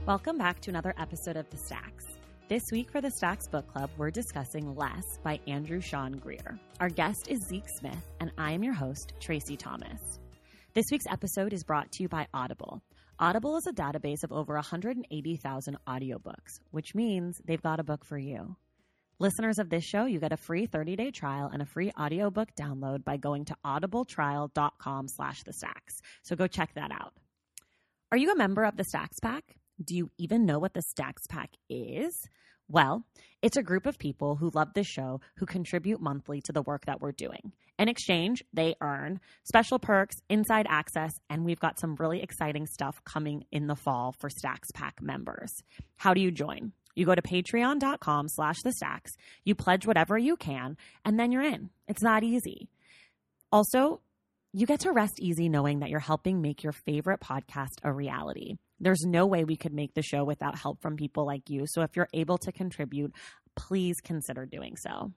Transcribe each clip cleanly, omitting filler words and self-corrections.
Welcome back to another episode of The Stacks. This week for the Stacks Book Club, we're discussing Less by Andrew Sean Greer. Our guest is Zeke Smith, and I am your host, Tracy Thomas. This week's episode is brought to you by Audible. Audible is a database of over 180,000 audiobooks, which means they've got a book for you. Listeners of this show, you get a free 30-day trial and a free audiobook download by going to audibletrial.com/thestacks. So go check that out. Are you a member of the Stacks Pack? Do you even know what the Stacks Pack is? Well, it's a group of people who love this show who contribute monthly to the work that we're doing. In exchange, they earn special perks, inside access, and we've got some really exciting stuff coming in the fall for Stacks Pack members. How do you join? You go to patreon.com/thestacks, you pledge whatever you can, and then you're in. It's not easy. Also, you get to rest easy knowing that you're helping make your favorite podcast a reality. There's no way we could make the show without help from people like you. So if you're able to contribute, please consider doing so.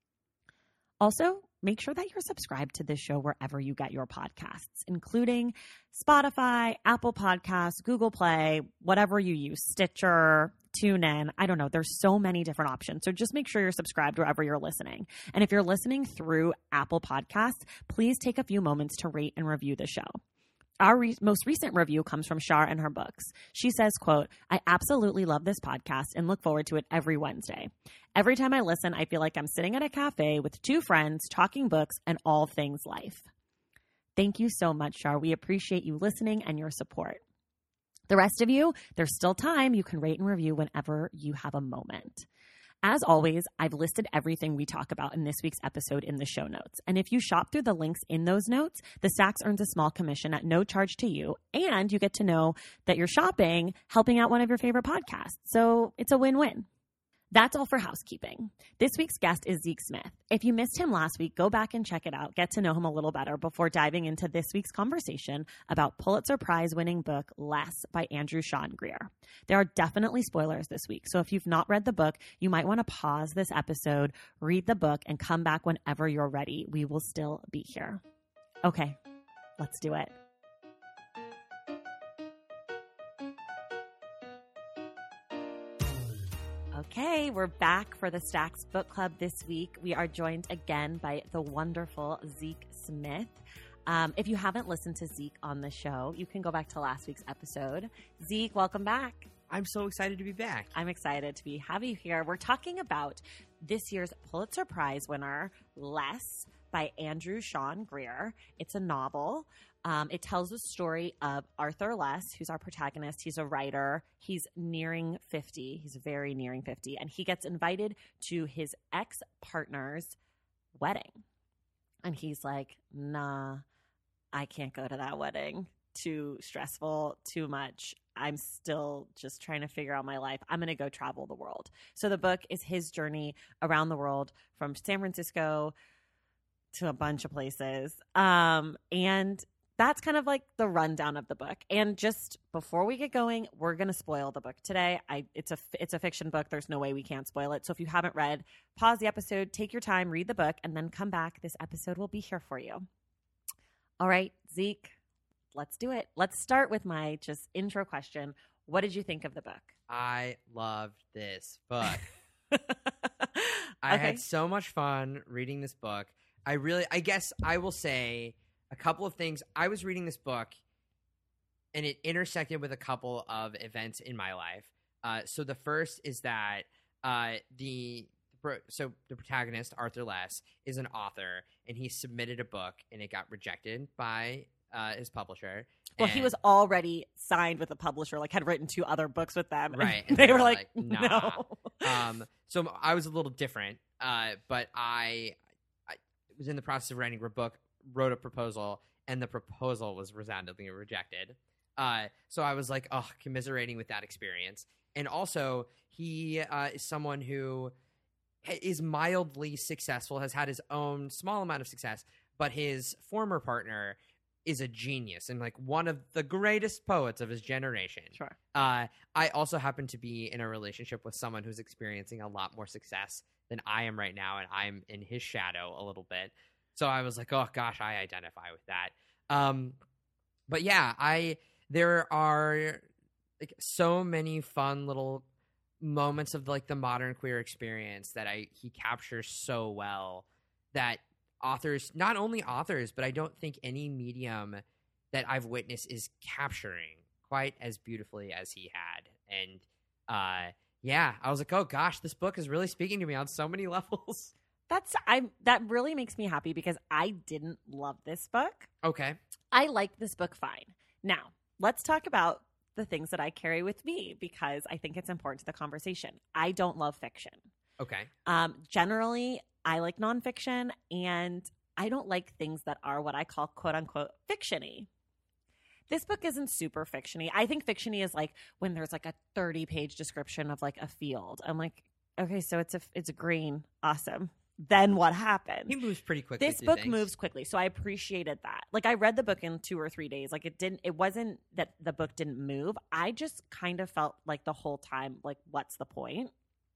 Also, make sure that you're subscribed to this show wherever you get your podcasts, including Spotify, Apple Podcasts, Google Play, whatever you use, Stitcher, TuneIn. I don't know. There's so many different options. So just make sure you're subscribed wherever you're listening. And if you're listening through Apple Podcasts, please take a few moments to rate and review the show. Our most recent review comes from Shar and her books. She says, quote, "I absolutely love this podcast and look forward to it every Wednesday. Every time I listen, I feel like I'm sitting at a cafe with two friends talking books and all things life." Thank you so much, Shar. We appreciate you listening and your support. The rest of you, there's still time. You can rate and review whenever you have a moment. As always, I've listed everything we talk about in this week's episode in the show notes. And if you shop through the links in those notes, the Stacks earns a small commission at no charge to you. And you get to know that you're shopping, helping out one of your favorite podcasts. So it's a win-win. That's all for housekeeping. This week's guest is Zeke Smith. If you missed him last week, go back and check it out. Get to know him a little better before diving into this week's conversation about Pulitzer Prize-winning book Less by Andrew Sean Greer. There are definitely spoilers this week, so if you've not read the book, you might want to pause this episode, read the book, and come back whenever you're ready. We will still be here. Okay, let's do it. Okay, we're back for the Stacks Book Club this week. We are joined again by the wonderful Zeke Smith. If you haven't listened to Zeke on the show, you can go back to last week's episode. Zeke, welcome back. I'm so excited to be back. I'm excited to have you here. We're talking about this year's Pulitzer Prize winner, Less, by Andrew Sean Greer. It's a novel. It tells the story of Arthur Less, who's our protagonist. He's a writer. He's nearing 50. He's very nearing 50. And he gets invited to his ex-partner's wedding. And he's like, nah, I can't go to that wedding. Too stressful, too much. I'm still just trying to figure out my life. I'm going to go travel the world. So the book is his journey around the world from San Francisco to a bunch of places. And that's kind of like the rundown of the book. And just before we get going, we're going to spoil the book today. It's a fiction book. There's no way we can't spoil it. So if you haven't read, pause the episode, take your time, read the book, and then come back. This episode will be here for you. All right, Zeke, let's do it. Let's start with my just intro question. What did you think of the book? I loved this book. I had so much fun reading this book. I guess I will say a couple of things. I was reading this book, and it intersected with a couple of events in my life. So the first is that the protagonist, Arthur Less, is an author, and he submitted a book, and it got rejected by his publisher. Well, he was already signed with a publisher, like had written 2 other books with them. Right. And they were like, nah. No. So I was a little different, but I was in the process of writing a book, wrote a proposal, and the proposal was resoundingly rejected. So I was like, commiserating with that experience. And also, he is someone who is mildly successful, has had his own small amount of success, but his former partner is a genius and like one of the greatest poets of his generation. Sure. I also happen to be in a relationship with someone who's experiencing a lot more success than I am right now, and I'm in his shadow a little bit. So I was like, oh gosh, I identify with that. But yeah, there are like so many fun little moments of like the modern queer experience that he captures so well that authors, not only authors, but I don't think any medium that I've witnessed is capturing quite as beautifully as he had. And I was like, oh gosh, this book is really speaking to me on so many levels. That really makes me happy because I didn't love this book. Okay. I like this book fine. Now, let's talk about the things that I carry with me because I think it's important to the conversation. I don't love fiction. Okay. Generally, I like nonfiction, and I don't like things that are what I call quote unquote fiction-y. This book isn't super fiction-y. I think fiction-y is like when there's like a 30-page description of like a field. I'm like, okay, so it's green. Awesome. Then what happened? He moves pretty quickly. This book moves quickly, so I appreciated that. Like I read the book in 2 or 3 days. Like it wasn't that the book didn't move. I just kind of felt like the whole time, like, what's the point?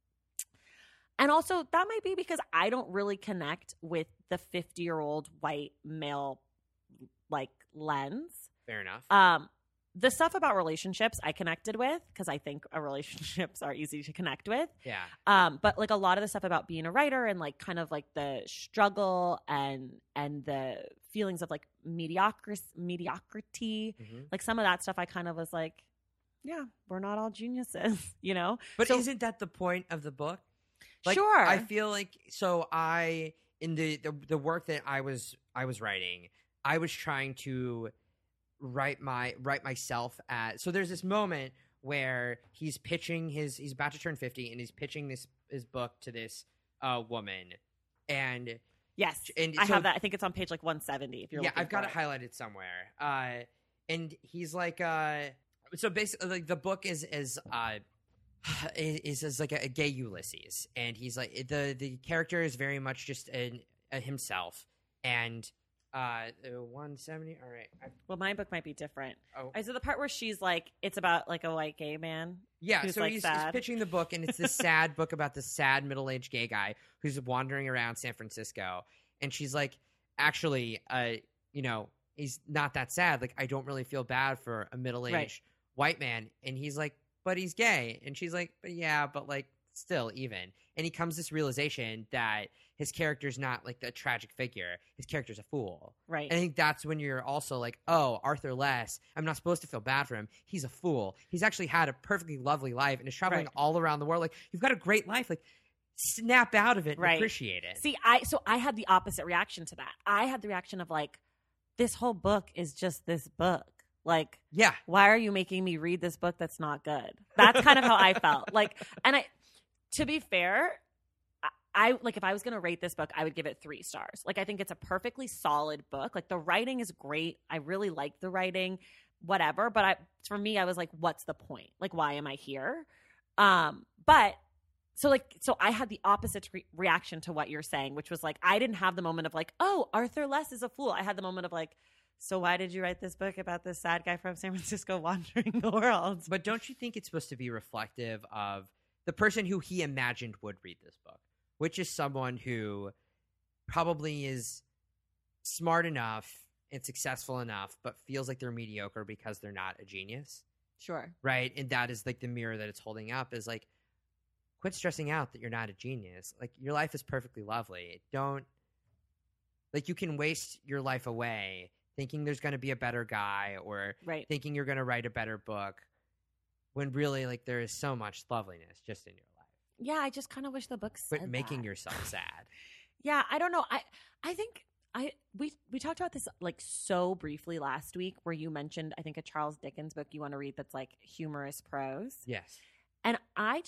And also that might be because I don't really connect with the 50-year-old white male like lens. Fair enough. The stuff about relationships I connected with because I think relationships are easy to connect with. Yeah. But like a lot of the stuff about being a writer and like kind of like the struggle and the feelings of like mediocrity, like some of that stuff I kind of was like, yeah, we're not all geniuses, you know? But isn't that the point of the book? Like, sure. I feel like in the work that I was writing, I was trying to write myself at. So there's this moment where he's about to turn 50 and he's pitching his book to this woman, and yes, and I have that. I think it's on page like 170. If you're I've got it highlighted somewhere. And he's like, so basically, like the book is like a gay Ulysses, and he's like the character is very much just a himself, and 170. All right. Well, my book might be different. Oh, so the part where she's like, it's about like a white gay man. Yeah. Who's So like he's pitching the book, and it's this sad book about this sad middle-aged gay guy who's wandering around San Francisco, and she's like, actually, he's not that sad. Like, I don't really feel bad for a middle-aged white man, and he's like, but he's gay, and she's like, but yeah, but like still even. And he comes to this realization that his character's not like the tragic figure. His character's a fool. Right. And I think that's when you're also like, oh, Arthur Less, I'm not supposed to feel bad for him. He's a fool. He's actually had a perfectly lovely life and is traveling all around the world. Like, you've got a great life. Like, snap out of it and appreciate it. See, I had the opposite reaction to that. I had the reaction of like, this whole book is just this book. Like, yeah, why are you making me read this book that's not good? That's kind of how I felt. Like, and to be fair, I like if I was going to rate this book, I would give it 3 stars. Like, I think it's a perfectly solid book. Like, the writing is great. I really like the writing, whatever. But for me, I was like, what's the point? Like, why am I here? But so I had the opposite reaction to what you're saying, which was like, I didn't have the moment of like, oh, Arthur Less is a fool. I had the moment of like, so why did you write this book about this sad guy from San Francisco wandering the world? But don't you think it's supposed to be reflective of the person who he imagined would read this book, which is someone who probably is smart enough and successful enough, but feels like they're mediocre because they're not a genius? Sure. Right? And that is like the mirror that it's holding up is like, quit stressing out that you're not a genius. Like, your life is perfectly lovely. Don't, like, you can waste your life away thinking there's going to be a better guy or thinking you're going to write a better book when really, like, there is so much loveliness just in your life. Yeah, I just kind of wish the book said Quit making yourself sad. Yeah, I don't know. I think we talked about this like so briefly last week where you mentioned, I think, a Charles Dickens book you want to read that's like humorous prose. Yes. And I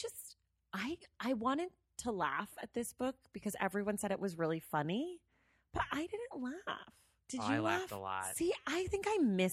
wanted to laugh at this book because everyone said it was really funny, but I didn't laugh. Did you I laugh? laughed a lot. See, I think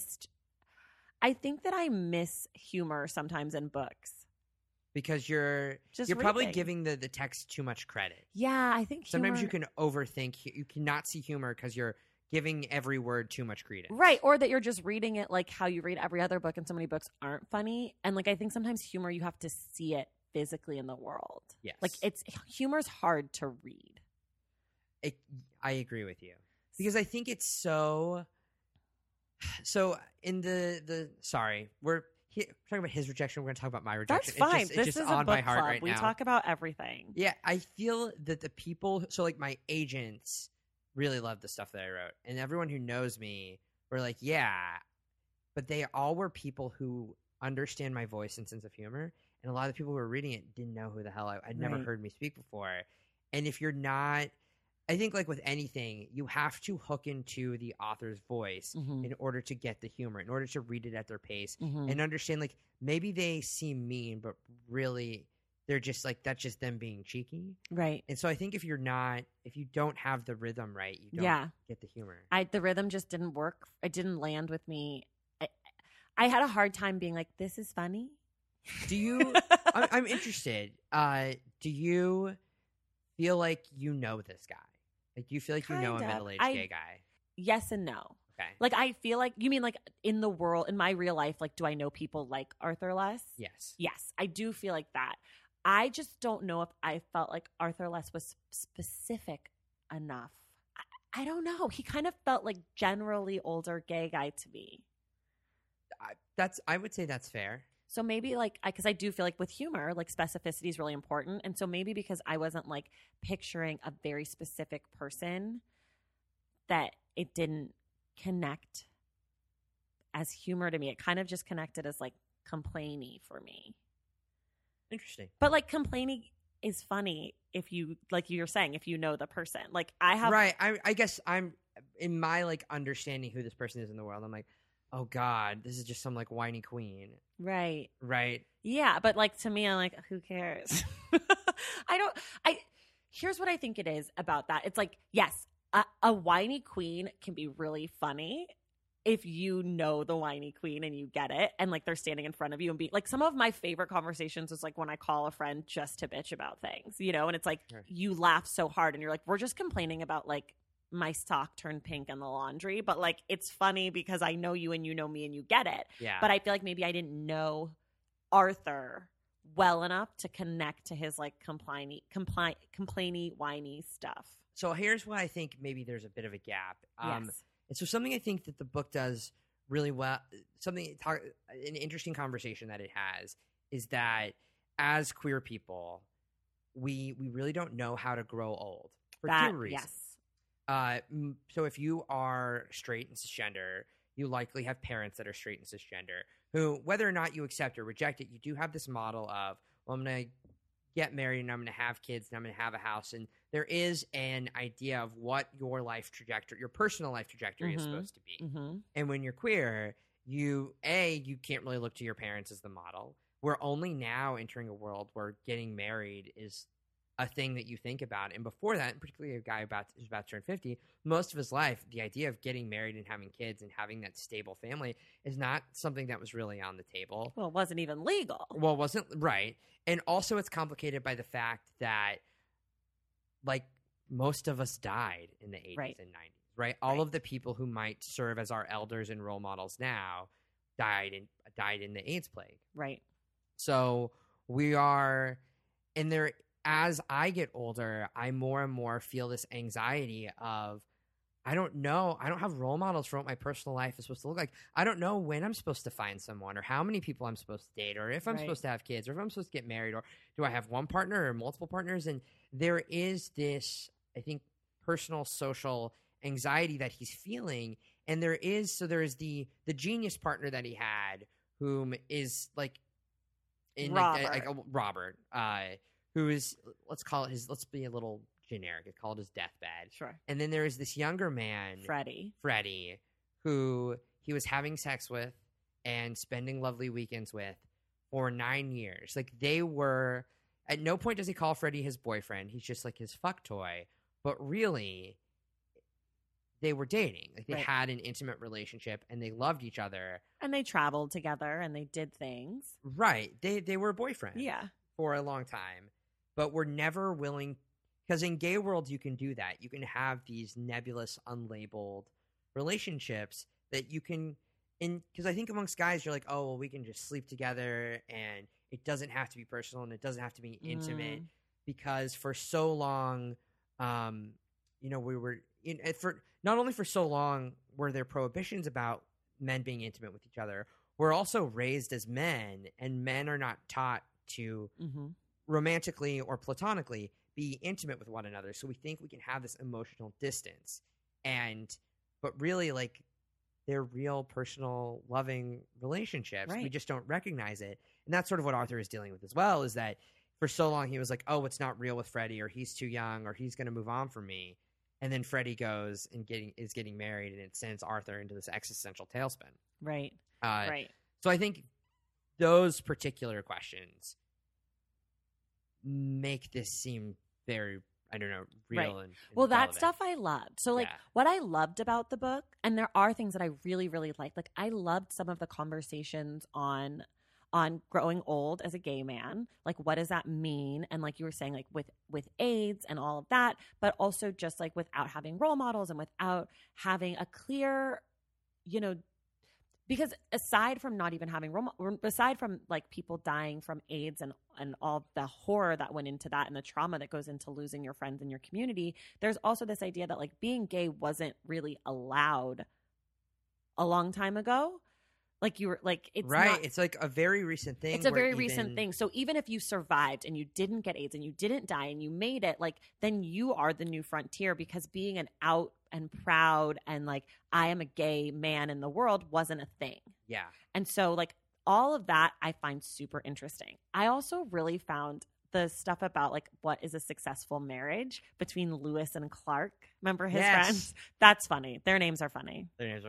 that I miss humor sometimes in books. Because you're probably giving the text too much credit. Yeah, I think sometimes you can overthink. You cannot see humor because you're giving every word too much credence. Right, or that you're just reading it like how you read every other book and so many books aren't funny. And like I think sometimes humor, you have to see it physically in the world. Yes. Like humor's hard to read. I agree with you. Because I think it's so in talking about his rejection. We're going to talk about my rejection. That's fine. It's This just is on a book my heart club. right We now. talk about everything. Yeah, I feel that the people, so like my agents really loved the stuff that I wrote. And everyone who knows me were like, yeah. But they all were people who understand my voice and sense of humor. And a lot of the people who were reading it didn't know who the hell I'd never heard me speak before. And if you're not, I think like with anything, you have to hook into the author's voice in order to get the humor, in order to read it at their pace and understand like maybe they seem mean, but really they're just like, that's just them being cheeky. Right. And so I think if you don't have the rhythm right, you don't get the humor. The rhythm just didn't work. It didn't land with me. I had a hard time being like, this is funny. Do you, I'm interested. Do you feel like you know this guy? Like, do you feel like you know a middle-aged gay guy? Yes and no. Okay. Like, I feel like, you mean like in the world, in my real life, like, do I know people like Arthur Less? Yes. Yes, I do feel like that. I just don't know if I felt like Arthur Less was specific enough. I don't know. He kind of felt like generally older gay guy to me. I would say that's fair. So maybe like, because I do feel like with humor, like specificity is really important. And so maybe because I wasn't like picturing a very specific person, that it didn't connect as humor to me. It kind of just connected as like complainy for me. Interesting. But like complainy is funny if you, like you were saying, if you know the person. Like I have. Right. I guess I'm, in my like understanding who this person is in the world, I'm like, oh God, this is just some like whiny queen. Right. Right. Yeah. But like to me, I'm like, who cares? Here's what I think it is about that. It's like, yes, a whiny queen can be really funny if you know the whiny queen and you get it, and like they're standing in front of you and be like, some of my favorite conversations is like when I call a friend just to bitch about things, you know, and it's like you laugh so hard and you're like, we're just complaining about like my sock turned pink in the laundry, but like it's funny because I know you and you know me and you get it. Yeah. But I feel like maybe I didn't know Arthur well enough to connect to his like complainy, whiny stuff. So here's why I think maybe there's a bit of a gap. Yes. And so something I think that the book does really well, an interesting conversation that it has is that as queer people, we really don't know how to grow old for two reasons. Yes. So if you are straight and cisgender, you likely have parents that are straight and cisgender who, whether or not you accept or reject it, you do have this model of, well, I'm going to get married and I'm going to have kids and I'm going to have a house. And there is an idea of what your life trajectory, your personal life trajectory is supposed to be. And when you're queer, you can't really look to your parents as the model. We're only now entering a world where getting married is a thing that you think about. And before that, particularly a guy who's about to turn 50, most of his life, the idea of getting married and having kids and having that stable family is not something that was really on the table. Well, it wasn't even legal. Well, it wasn't, right. And also it's complicated by the fact that, like, most of us died in the 80s and 90s, right? All of the people who might serve as our elders and role models now died in the AIDS plague. Right. So we are, and there, as I get older, I more and more feel this anxiety of, I don't know. I don't have role models for what my personal life is supposed to look like. I don't know when I'm supposed to find someone or how many people I'm supposed to date or if I'm supposed to have kids or if I'm supposed to get married or do I have one partner or multiple partners? And there is this, I think, personal social anxiety that he's feeling. And there is the genius partner that he had, whom is like in Robert, who is, let's be a little generic. Let's call it his deathbed. Sure. And then there is this younger man, Freddie, who he was having sex with and spending lovely weekends with for 9 years. Like, they were, at no point does he call Freddie his boyfriend. He's just like his fuck toy. But really, they were dating. Like, they had an intimate relationship and they loved each other. And they traveled together and they did things. Right. They were boyfriends. Yeah. For a long time. But were never willing, because in gay world you can do that. You can have these nebulous, unlabeled relationships that you can, because I think amongst guys you're like, oh, well, we can just sleep together and it doesn't have to be personal and it doesn't have to be intimate, because for so long, we were for not only for so long were there prohibitions about men being intimate with each other. we're also raised as men, and men are not taught to Mm-hmm. romantically or platonically be intimate with one another. So we think we can have this emotional distance, but really, like, they're real, personal, loving relationships. Right. We just don't recognize it. And that's sort of what Arthur is dealing with as well, is that for so long he was like, oh, it's not real with Freddie, or he's too young, or he's going to move on from me. And then Freddie goes and is getting married, and it sends Arthur into this existential tailspin. Right. Right. So I think those particular questions make this seem very, I don't know, real. Right. And well, that relevant. stuff I loved. So, like, what I loved about the book, and there are things that I really, really liked. Like, I loved some of the conversations on growing old as a gay man. Like, what does that mean? And like you were saying, like with AIDS and all of that, but also just like without having role models and without having a clear, you know, because aside from not even having aside from like people dying from AIDS and all the horror that went into that and the trauma that goes into losing your friends in your community, there's also this idea that like being gay wasn't really allowed a long time ago. Like you were like, it's right. not, it's like a very recent thing. It's a very recent thing. So even if you survived and you didn't get AIDS and you didn't die and you made it, like then you are the new frontier, because being an out and proud and like I am a gay man in the world wasn't a thing. Yeah. And so like all of that I find super interesting. I also really found the stuff about like what is a successful marriage between Lewis and Clark. Remember his friends? That's funny. Their names are funny.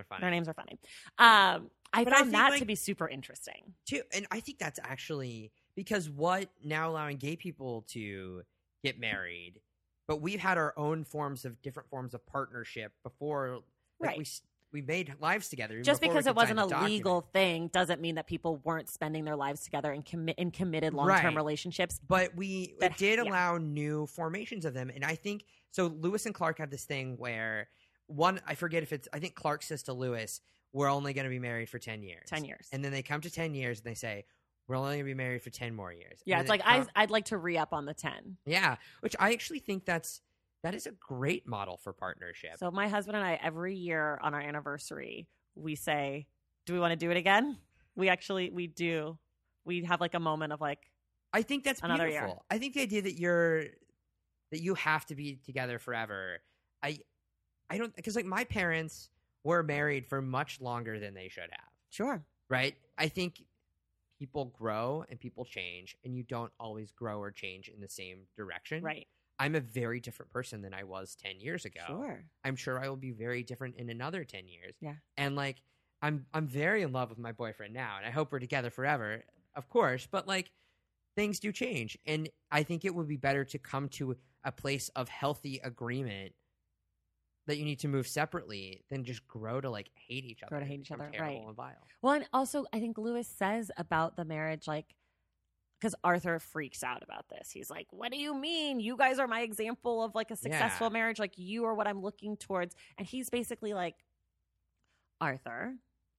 I found that to be super interesting too. And I think that's actually because what now allowing gay people to get married, but we've had our own different forms of partnership before. Like right. We made lives together. Just because it wasn't a legal thing doesn't mean that people weren't spending their lives together in committed long-term relationships. But it did allow new formations of them. And I think, so Lewis and Clark have this thing where I think Clark says to Lewis, we're only going to be married for 10 years. 10 years. And then they come to 10 years and they say, we're only going to be married for 10 more years. Yeah, it's like, I'd like to re-up on the 10. Yeah, which I actually think that is a great model for partnership. So my husband and I, every year on our anniversary, we say, do we want to do it again? We do. We have like a moment of like, I think that's another beautiful. year. I think the idea that you have to be together forever. I don't, because like my parents were married for much longer than they should have. Sure. Right? I think people grow and people change, and you don't always grow or change in the same direction. Right. I'm a very different person than I was 10 years ago. Sure. I'm sure I will be very different in another 10 years. Yeah. And like I'm very in love with my boyfriend now, and I hope we're together forever, of course, but like things do change, and I think it would be better to come to a place of healthy agreement that you need to move separately than just grow to like hate each other. Right. And vile. Well, and also I think Lewis says about the marriage, like, because Arthur freaks out about this. He's like, what do you mean? You guys are my example of like a successful marriage. Like you are what I'm looking towards. And he's basically like, Arthur,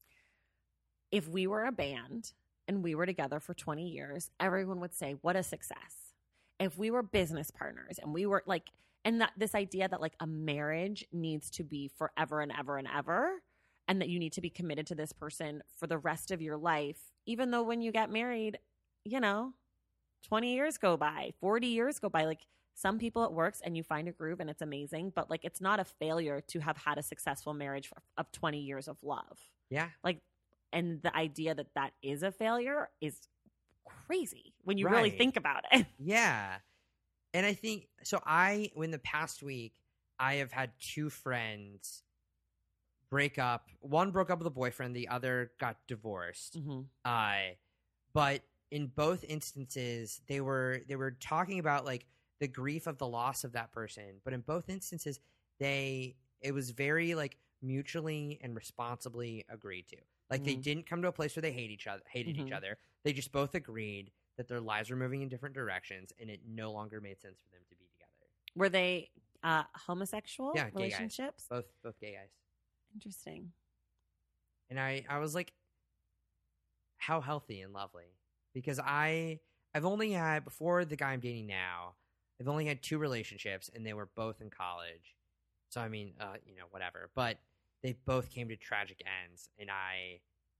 if we were a band and we were together for 20 years, everyone would say, what a success. If we were business partners and we were like, and that this idea that like a marriage needs to be forever and ever and ever, and that you need to be committed to this person for the rest of your life, even though when you get married, 20 years go by, 40 years go by. Like some people it works and you find a groove and it's amazing, but like it's not a failure to have had a successful marriage of 20 years of love. Yeah. Like, and the idea that that is a failure is crazy when you really think about it. Yeah. And I think, in the past week, I have had two friends break up. One broke up with a boyfriend. The other got divorced. Mm-hmm. But in both instances, they were talking about like the grief of the loss of that person. But in both instances, it was very like mutually and responsibly agreed to. Like they didn't come to a place where they hated each other. They just both agreed that their lives were moving in different directions, and it no longer made sense for them to be together. Were they homosexual relationships? Both gay guys. Interesting. And I was like, how healthy and lovely. Because I've only had, before the guy I'm dating now, I've only had 2 relationships, and they were both in college. So, I mean, whatever. But they both came to tragic ends, and I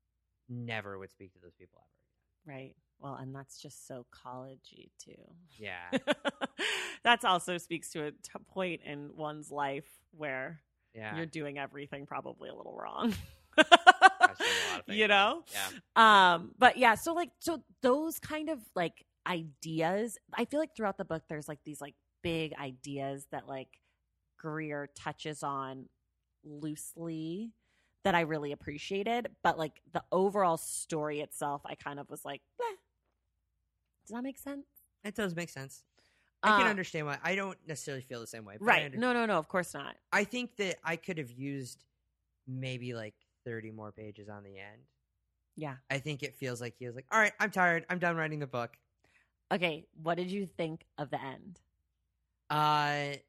never would speak to those people ever Right. Well, and that's just so college-y too. again. Yeah. That also speaks to a point in one's life where Yeah. you're doing everything probably a little wrong. I've seen a lot of things. You know? Yeah. But yeah, so those kind of like ideas, I feel like throughout the book there's like these like big ideas that like Greer touches on loosely that I really appreciated, but like the overall story itself, I kind of was like, eh. Does that make sense? It does make sense. I can understand why. I don't necessarily feel the same way. But Right. No, of course not. I think that I could have used maybe like 30 more pages on the end. Yeah. I think it feels like he was like, all right, I'm tired. I'm done writing the book. Okay. What did you think of the end? I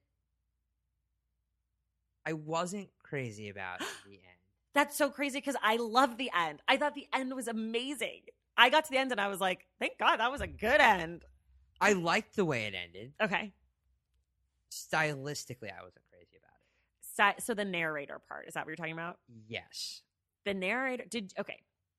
wasn't crazy about the end. That's so crazy because I love the end. I thought the end was amazing. I got to the end and I was like, thank God that was a good end. I liked the way it ended. Okay. Stylistically, I wasn't crazy about it. So the narrator part, is that what you're talking about? Yes. The narrator okay.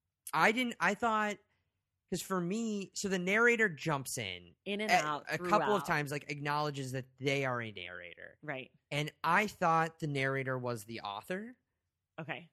I thought, because for me, so the narrator jumps in and out a couple of times, like acknowledges that they are a narrator. Right. And I thought the narrator was the author. Okay.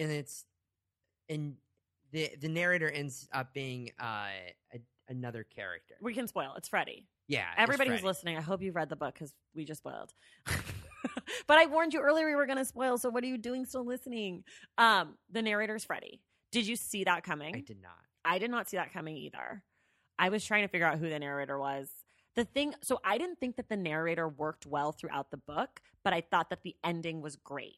And the narrator ends up being another character. We can spoil. It's Freddie. Yeah. Everybody who's listening, I hope you've read the book because we just spoiled. But I warned you earlier we were going to spoil, so what are you doing still listening? The narrator's Freddie. Did you see that coming? I did not. I did not see that coming either. I was trying to figure out who the narrator was. So I didn't think that the narrator worked well throughout the book, but I thought that the ending was great.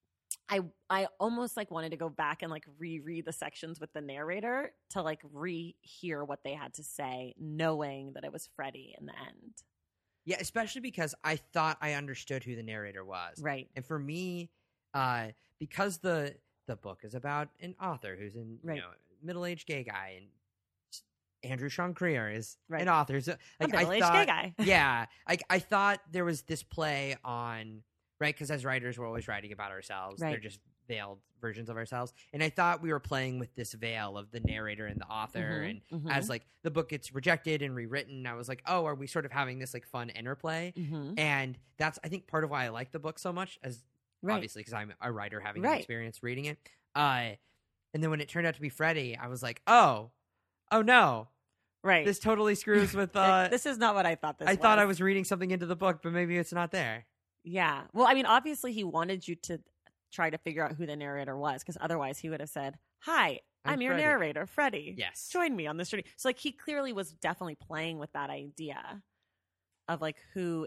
I almost like wanted to go back and like reread the sections with the narrator to like rehear what they had to say, knowing that it was Freddie in the end. Yeah, especially because I thought I understood who the narrator was. Right. And for me, because the book is about an author who's a middle-aged gay guy, and Andrew Sean Greer is an author. So, like, a middle-aged gay guy. Yeah. I thought there was this play on, right, because as writers, we're always writing about ourselves. Right. They're just veiled versions of ourselves. And I thought we were playing with this veil of the narrator and the author. And as like the book gets rejected and rewritten, I was like, oh, are we sort of having this like fun interplay? And that's, I think, part of why I like the book so much, as obviously because I'm a writer having an experience reading it. And then when it turned out to be Freddie, I was like, oh no. Right. This totally screws with this is not what I thought this was. I thought I was reading something into the book, but maybe it's not there. Yeah. Well, I mean, obviously he wanted you to try to figure out who the narrator was, because otherwise he would have said, hi, I'm your Freddie. narrator, Freddie. Yes. Join me on this journey. So like he clearly was definitely playing with that idea of like who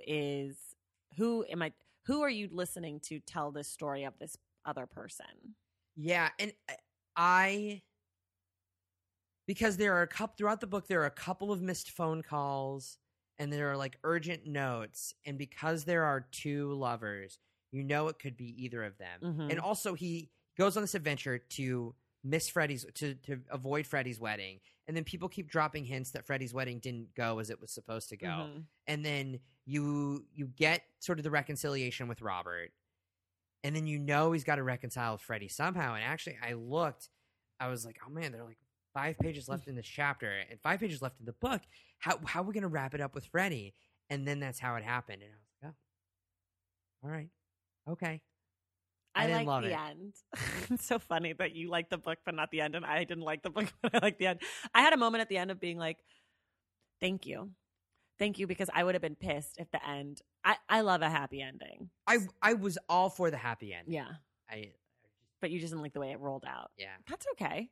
are you listening to tell this story of this other person? Yeah, and because there are throughout the book, there are a couple of missed phone calls, and there are like urgent notes, and because there are two lovers, you know it could be either of them. And also he goes on this adventure to miss Freddie's to avoid Freddie's wedding, and then people keep dropping hints that Freddie's wedding didn't go as it was supposed to go. And then you get sort of the reconciliation with Robert, and then you know he's got to reconcile with Freddie somehow. And actually I was like, oh man, there are like 5 pages left in this chapter and 5 pages left in the book. How are we going to wrap it up with Freddie? And then that's how it happened. And I was like, oh, all right. Okay. I didn't love the it. End. It's so funny that you like the book but not the end, and I didn't like the book but I like the end. I had a moment at the end of being like, thank you, because I would have been pissed if the end. I love a happy ending. I was all for the happy ending. Yeah. But you just didn't like the way it rolled out. Yeah. That's okay.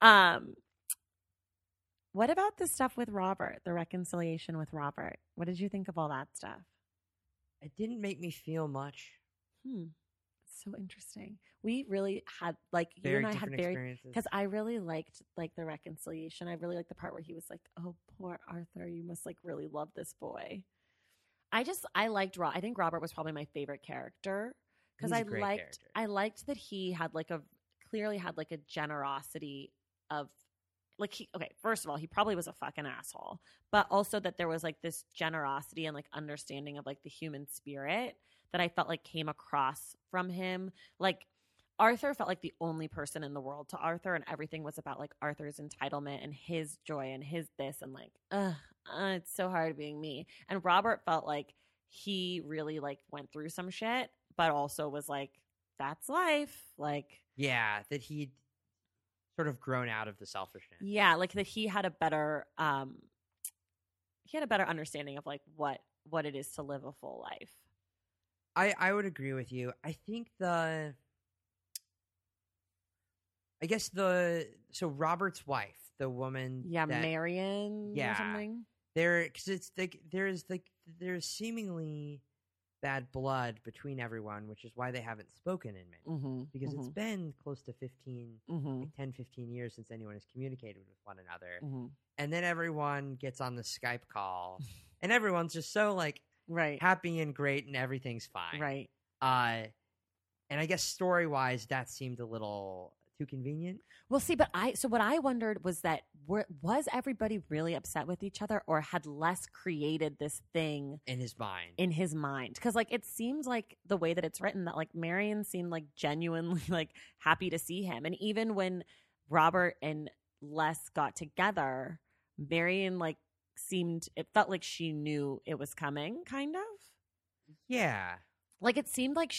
What about the stuff with Robert, the reconciliation with Robert? What did you think of all that stuff? It didn't make me feel much. So interesting. We really had like very you and I had experiences. because I really liked like the reconciliation. I really liked the part where he was like, "Oh, poor Arthur, you must like really love this boy." I liked I think Robert was probably my favorite character because I liked that he had clearly had a generosity of like first of all, he probably was a fucking asshole, but also that there was like this generosity and like understanding of like the human spirit that I felt like came across from him. Like Arthur felt like the only person in the world to Arthur, and everything was about like Arthur's entitlement and his joy and his this, and like, it's so hard being me. And Robert felt like he really like went through some shit, but also was like, that's life. Like, yeah, that he'd sort of grown out of the selfishness. Yeah, like that he had a better understanding of like what it is to live a full life. I would agree with you. I think so Robert's wife, the woman, Marion, or something. Because it's like there's seemingly bad blood between everyone, which is why they haven't spoken in many because it's been close to 10, 15 years since anyone has communicated with one another. And then everyone gets on the Skype call and everyone's just so like happy and great and everything's fine. Right. And I guess story-wise, that seemed a little too convenient. Well, see, but what I wondered was that was everybody really upset with each other, or had Les created this thing in his mind? Because like it seems like the way that it's written that like Marion seemed like genuinely like happy to see him, and even when Robert and Les got together, Marion like it felt like she knew it was coming, kind of. Yeah, like it seemed like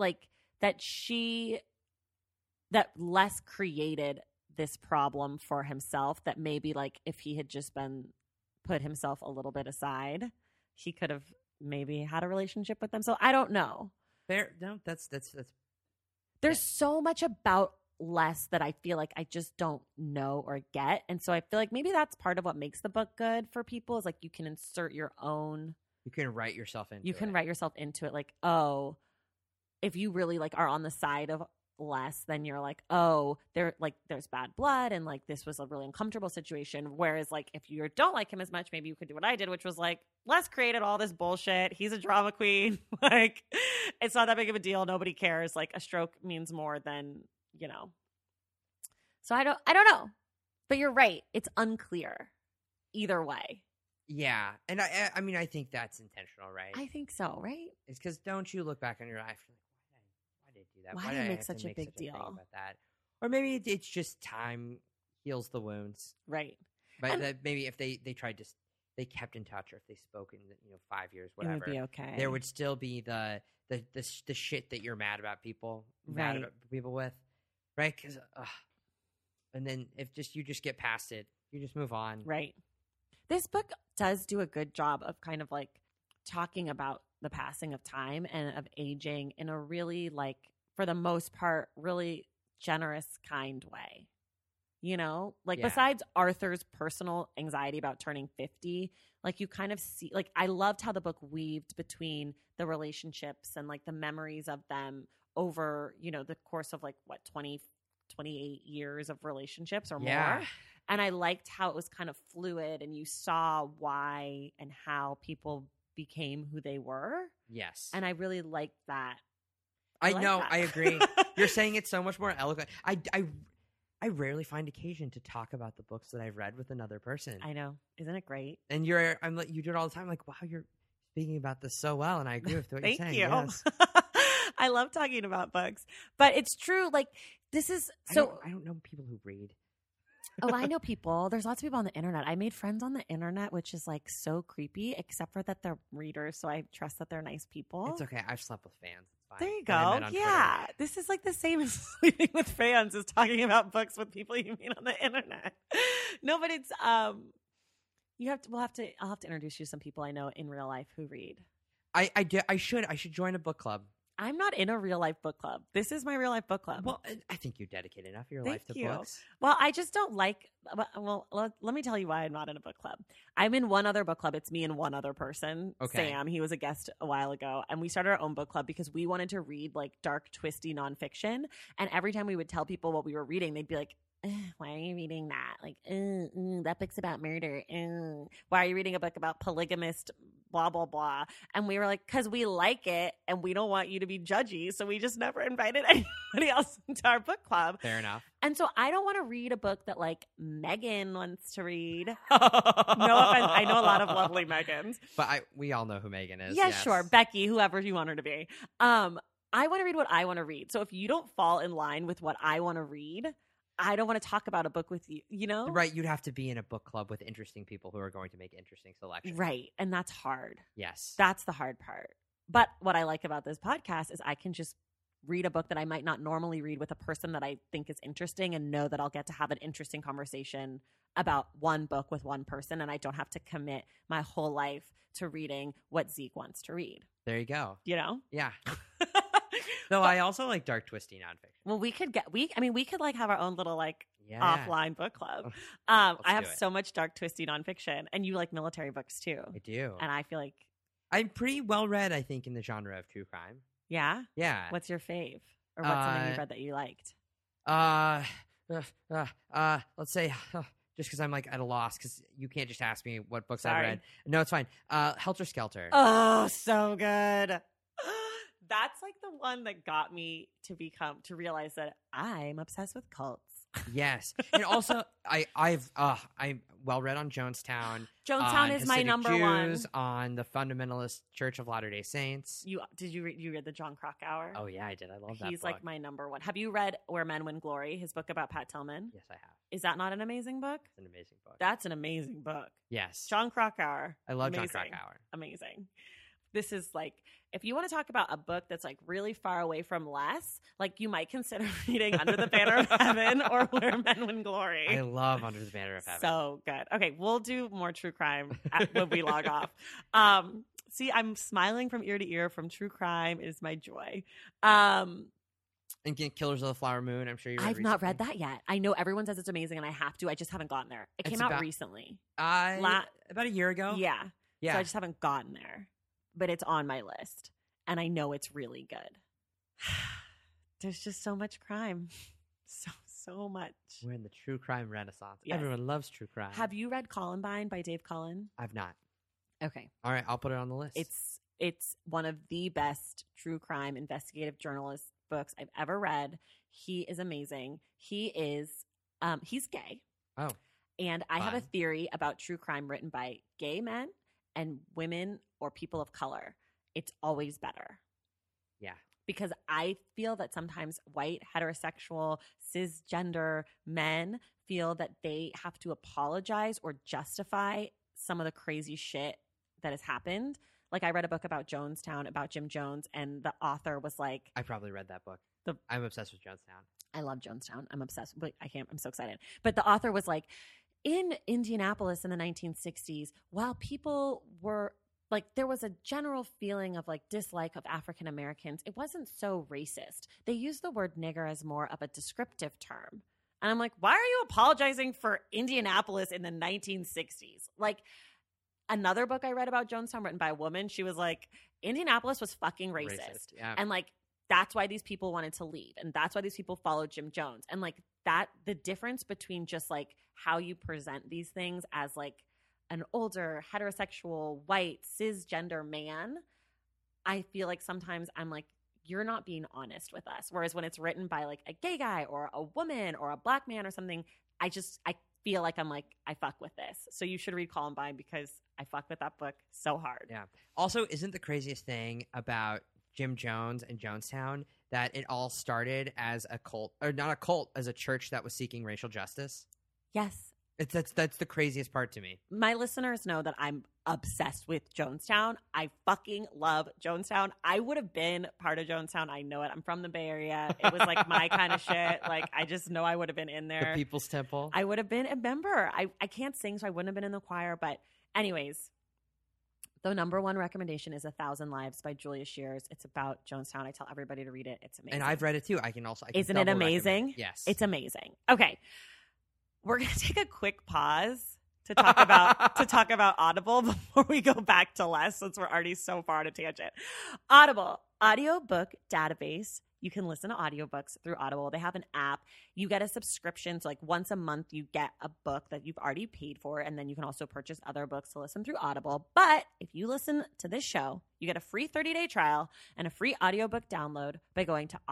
that Les created this problem for himself, that maybe like if he had just put himself a little bit aside, he could have maybe had a relationship with them. So I don't know. Fair. No, that's. There's so much about Les that I feel like I just don't know or get. And so I feel like maybe that's part of what makes the book good for people, is like you can insert your own. You can write yourself into it. You can write yourself into it. Like, oh, if you really like are on the side of Les, then you're like, oh, there's bad blood, and like this was a really uncomfortable situation. Whereas like if you don't like him as much, maybe you could do what I did, which was like, Les created all this bullshit. He's a drama queen. Like, it's not that big of a deal. Nobody cares. Like, a stroke means more than, you know. So I don't know. But you're right. It's unclear either way. Yeah. And I mean, I think that's intentional, right? I think so, right? It's because don't you look back on your life, why did I do that? Why did I make such a big deal about that? Or maybe it's just time heals the wounds. Right. But maybe if they tried to, they kept in touch, or if they spoke in 5 years, whatever, it would be okay. There would still be the shit that you're mad about people, mad about people with, right? Because, and then if you just get past it, you just move on, right? This book does do a good job of kind of like talking about the passing of time and of aging in a really, like, for the most part, really generous, kind way. You know, like, besides Arthur's personal anxiety about turning 50, like, you kind of see, like, I loved how the book weaved between the relationships and like the memories of them over, you know, the course of like 28 years of relationships or more. And I liked how it was kind of fluid, and you saw why and how people became who they were. Yes. And I really liked that. I know. I agree. You're saying it so much more eloquent. I rarely find occasion to talk about the books that I've read with another person. I know. Isn't it great? And you do it all the time. Like, wow, you're speaking about this so well. And I agree with what you're saying. Thank you. Yes. I love talking about books, but it's true. Like, this is so. I don't know people who read. Oh, I know people. There's lots of people on the internet. I made friends on the internet, which is like so creepy, except for that they're readers. So I trust that they're nice people. It's okay. I've slept with fans. It's fine. There you go. Yeah. Twitter. This is like the same as sleeping with fans as talking about books with people you meet on the internet. No, but it's, I'll have to introduce you to some people I know in real life who read. I should join a book club. I'm not in a real life book club. This is my real life book club. Well, I think you dedicate enough of your life to books. Well, I just don't like. Well, let me tell you why I'm not in a book club. I'm in one other book club. It's me and one other person, Sam. He was a guest a while ago, and we started our own book club because we wanted to read like dark, twisty nonfiction. And every time we would tell people what we were reading, they'd be like, why are you reading that? Like, that book's about murder. Why are you reading a book about polygamist, blah, blah, blah? And we were like, because we like it and we don't want you to be judgy. So we just never invited anybody else into our book club. Fair enough. And so I don't want to read a book that like Megan wants to read. No offense. I know a lot of lovely Megans. But we all know who Megan is. Yeah, yes. Sure. Becky, whoever you want her to be. I want to read what I want to read. So if you don't fall in line with what I want to read, I don't want to talk about a book with you, you know? Right. You'd have to be in a book club with interesting people who are going to make interesting selections. Right. And that's hard. Yes. That's the hard part. But what I like about this podcast is I can just read a book that I might not normally read with a person that I think is interesting and know that I'll get to have an interesting conversation about one book with one person, and I don't have to commit my whole life to reading what Zeke wants to read. There you go. You know? Yeah. Though I also like dark, twisty nonfiction. Well, we could like have our own little like offline book club. Oh, I have so much dark, twisty nonfiction, and you like military books too. I do. And I feel like I'm pretty well read, I think, in the genre of true crime. Yeah? Yeah. What's your fave? Or what's something you've read that you liked? Let's say, just because I'm like at a loss, because you can't just ask me what books Sorry. I've read. No, it's fine. Helter Skelter. Oh, so good. That's like the one that got me to realize that I'm obsessed with cults. Yes. And also, I'm well read on Jonestown. Jonestown is my Hasidic number Jews, one. on the Fundamentalist Church of Latter-day Saints. You read the John Krakauer? Oh, yeah, I did. I love that He's book. like my number one. Have you read Where Men Win Glory, his book about Pat Tillman? Yes, I have. Is that not an amazing book? It's an amazing book. That's an amazing book. Yes. John Krakauer. I love amazing. John Krakauer. Amazing. This is like, if you want to talk about a book that's like really far away from less, like you might consider reading Under the Banner of Heaven or Where Men Win Glory. I love Under the Banner of Heaven. So good. Okay, we'll do more true crime when we log off. See, I'm smiling from ear to ear from true crime is my joy. And Killers of the Flower Moon, I'm sure you read I've not read that yet. I know everyone says it's amazing and I have to. I just haven't gotten there. It came out recently. About a year ago? Yeah. Yeah. So I just haven't gotten there. But it's on my list. And I know it's really good. There's just so much crime. So much. We're in the true crime renaissance. Yes. Everyone loves true crime. Have you read Columbine by Dave Cullen? I've not. Okay. All right, I'll put it on the list. It's one of the best true crime investigative journalist books I've ever read. He is amazing. He's gay. Oh. And I have a Fun. theory about true crime written by gay men and women or people of color. It's always better. Yeah. Because I feel that sometimes white, heterosexual, cisgender men feel that they have to apologize or justify some of the crazy shit that has happened. Like I read a book about Jonestown, about Jim Jones, and the author was like, I probably read that book. I'm obsessed with Jonestown. I love Jonestown. I'm obsessed. But I'm so excited. But the author was like, in Indianapolis in the 1960s, while people were like, there was a general feeling of like dislike of African Americans, it wasn't so racist. They used the word nigger as more of a descriptive term. And I'm like, why are you apologizing for Indianapolis in the 1960s? Like, another book I read about Jonestown written by a woman, she was like, Indianapolis was fucking racist. Yeah. And like, that's why these people wanted to leave. And that's why these people followed Jim Jones. And like that, the difference between just like how you present these things as like an older, heterosexual, white, cisgender man, I feel like sometimes I'm like, you're not being honest with us. Whereas when it's written by like a gay guy or a woman or a black man or something, I feel like I'm like, I fuck with this. So you should read Columbine because I fuck with that book so hard. Yeah. Also, isn't the craziest thing about Jim Jones and Jonestown that it all started as a cult, or not a cult, as a church that was seeking racial justice? Yes. That's the craziest part to me. My listeners know that I'm obsessed with Jonestown. I fucking love Jonestown. I would have been part of Jonestown. I know it. I'm from the Bay Area. It was like my kind of shit. Like, I just know I would have been in there. The People's Temple. I would have been a member. I can't sing, so I wouldn't have been in the choir. But anyways, the number one recommendation is 1,000 Lives by Julia Shears. It's about Jonestown. I tell everybody to read it. It's amazing. And I've read it too. I can Isn't it amazing? Yes. It's amazing. Okay. We're going to take a quick pause to talk about Audible before we go back to less, since we're already so far on a tangent. Audible, audiobook database. You can listen to audiobooks through Audible. They have an app. You get a subscription. So like once a month, you get a book that you've already paid for. And then you can also purchase other books to listen through Audible. But if you listen to this show, you get a free 30-day trial and a free audiobook download by going to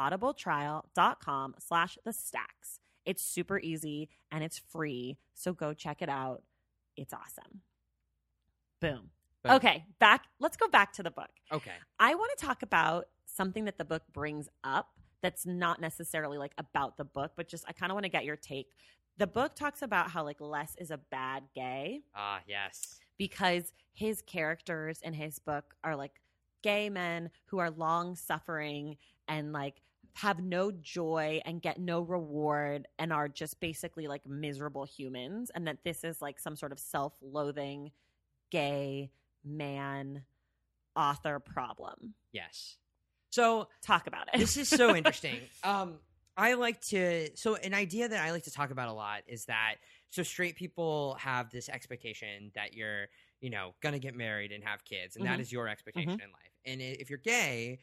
audibletrial.com/thestacks. It's super easy and it's free. So go check it out. It's awesome. Boom. But, Okay, let's go back to the book. Okay. I want to talk about something that the book brings up that's not necessarily like about the book, but just I kind of want to get your take. The book talks about how like Les is a bad gay. Ah, yes. Because his characters in his book are like gay men who are long suffering and like have no joy and get no reward and are just basically like miserable humans, and that this is like some sort of self-loathing gay man author problem. Yes. So talk about it. This is so interesting. I like to, so an idea that I like to talk about a lot is that, so straight people have this expectation that you're, going to get married and have kids, and that is your expectation in life. And if you're gay,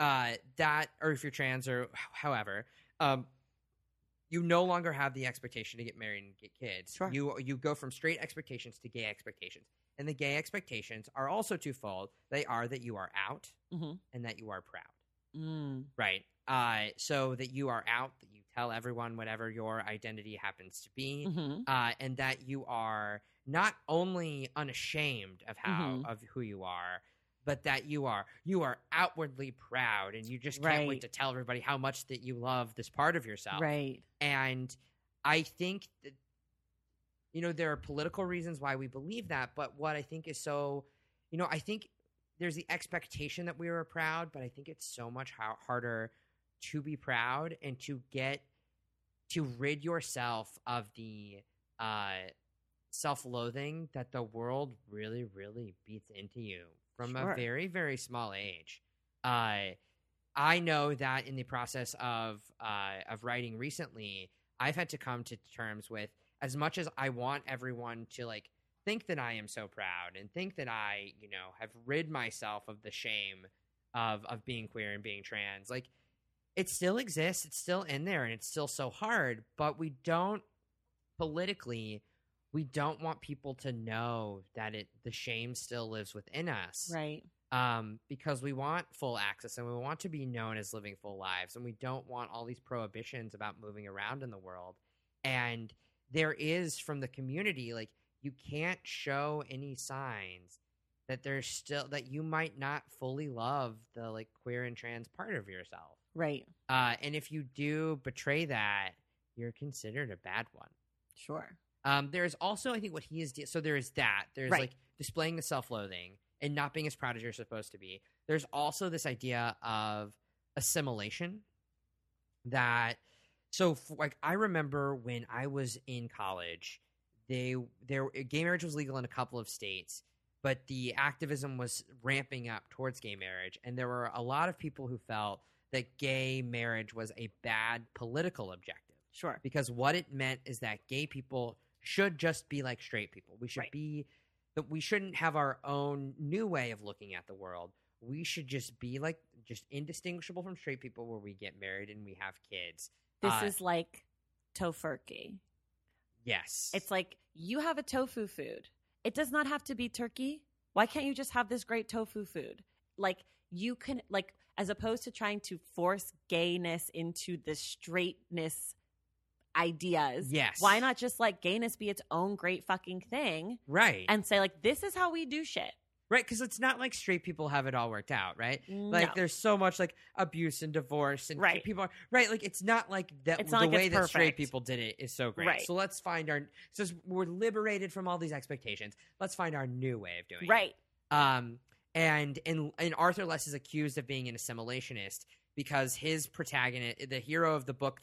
or if you're trans or however, you no longer have the expectation to get married and get kids. Sure. You go from straight expectations to gay expectations. And the gay expectations are also twofold. They are that you are out and that you are proud. Right. So that you are out, that you tell everyone whatever your identity happens to be, and that you are not only unashamed of of who you are, but that you are outwardly proud, and you just can't wait to tell everybody how much that you love this part of yourself. Right. And I think that, there are political reasons why we believe that, but what I think is so, I think there's the expectation that we are proud, but I think it's so much harder to be proud and to rid yourself of the self-loathing that the world really, really beats into you from a very, very small age. I know that in the process of writing recently, I've had to come to terms with, as much as I want everyone to like think that I am so proud and think that I, have rid myself of the shame of being queer and being trans, like it still exists. It's still in there and it's still so hard, but we don't want people to know that the shame still lives within us. Right. Because we want full access and we want to be known as living full lives, and we don't want all these prohibitions about moving around in the world. And there is, from the community, like, you can't show any signs that there's still, that you might not fully love the like queer and trans part of yourself. Right. And if you do betray that, you're considered a bad one. Sure. There's also, I think, what he is. So there is that. There's like displaying the self-loathing and not being as proud as you're supposed to be. There's also this idea of assimilation. Like, I remember when I was in college, gay marriage was legal in a couple of states, but the activism was ramping up towards gay marriage, and there were a lot of people who felt that gay marriage was a bad political objective. Sure. Because what it meant is that gay people should just be like straight people. We should that we shouldn't have our own new way of looking at the world. We should just be like, just indistinguishable from straight people, where we get married and we have kids. This is like tofurkey. Yes. It's like, you have a tofu food. It does not have to be turkey. Why can't you just have this great tofu food? Like, you can, like, as opposed to trying to force gayness into the straightness ideas. Yes. Why not just let gayness be its own great fucking thing? Right. And say, like, this is how we do shit. Right, because it's not like straight people have it all worked out, right? No. Like, there's so much like abuse and divorce, and people are like, it's not like that. It's not the like way it's that perfect. straight people did it is so great. Right. So let's find since we're liberated from all these expectations, let's find our new way of doing it. Right. And Arthur Less is accused of being an assimilationist because his protagonist, the hero of the book,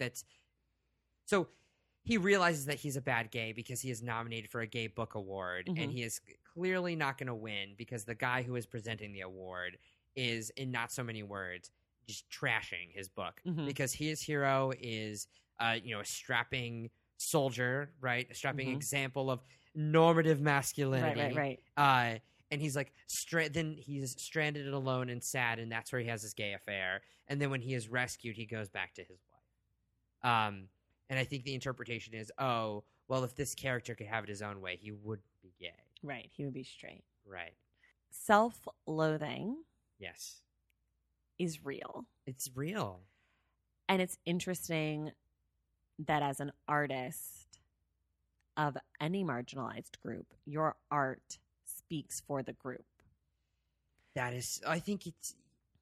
so he realizes that he's a bad gay because he is nominated for a gay book award, and he is clearly not going to win because the guy who is presenting the award is, in not so many words, just trashing his book, because his hero is, a strapping soldier, right? A strapping example of normative masculinity. Right. And he's like, then he's stranded and alone and sad, and that's where he has his gay affair. And then when he is rescued, he goes back to his wife. And I think the interpretation is, oh, well, if this character could have it his own way, he would be gay. Right. He would be straight. Right. Self-loathing. Yes. Is real. It's real. And it's interesting that as an artist of any marginalized group, your art speaks for the group. That is, I think it's,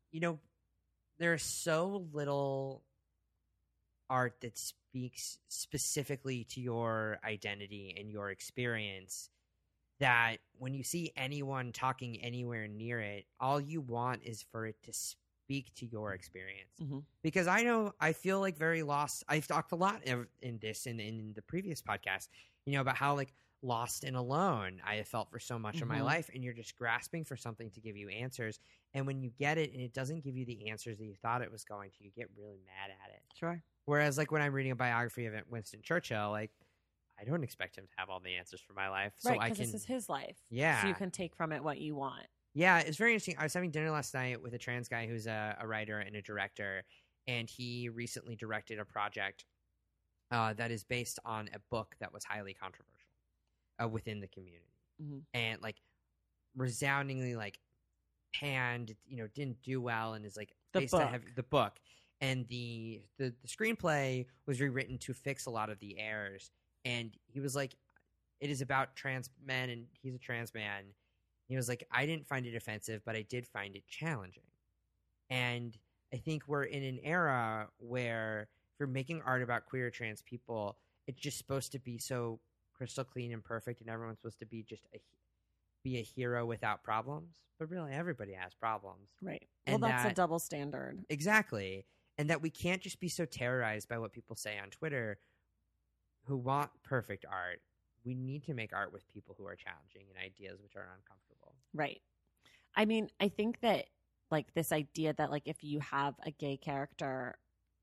there's so little art that speaks specifically to your identity and your experience that when you see anyone talking anywhere near it, all you want is for it to speak to your experience. Because I feel like very lost. I've talked a lot in this and in the previous podcast, about how like lost and alone I have felt for so much of my life, and you're just grasping for something to give you answers. And when you get it and it doesn't give you the answers that you thought it was going to, you get really mad at it. Sure. Whereas like when I'm reading a biography of Winston Churchill, like I don't expect him to have all the answers for my life. So right, because this is his life. Yeah. So you can take from it what you want. Yeah, it's very interesting. I was having dinner last night with a trans guy who's a writer and a director, and he recently directed a project that is based on a book that was highly controversial within the community. And like resoundingly like panned, didn't do well, and is like based on the book. And the screenplay was rewritten to fix a lot of the errors. And he was like, it is about trans men, and he's a trans man. He was like, I didn't find it offensive, but I did find it challenging. And I think we're in an era where if you're making art about queer or trans people, it's just supposed to be so crystal clean and perfect, and everyone's supposed to be just be a hero without problems. But really, everybody has problems. Right. And well, that's a double standard. Exactly. And that we can't just be so terrorized by what people say on Twitter who want perfect art. We need to make art with people who are challenging and ideas which are uncomfortable. Right. I mean, I think that like this idea that like if you have a gay character,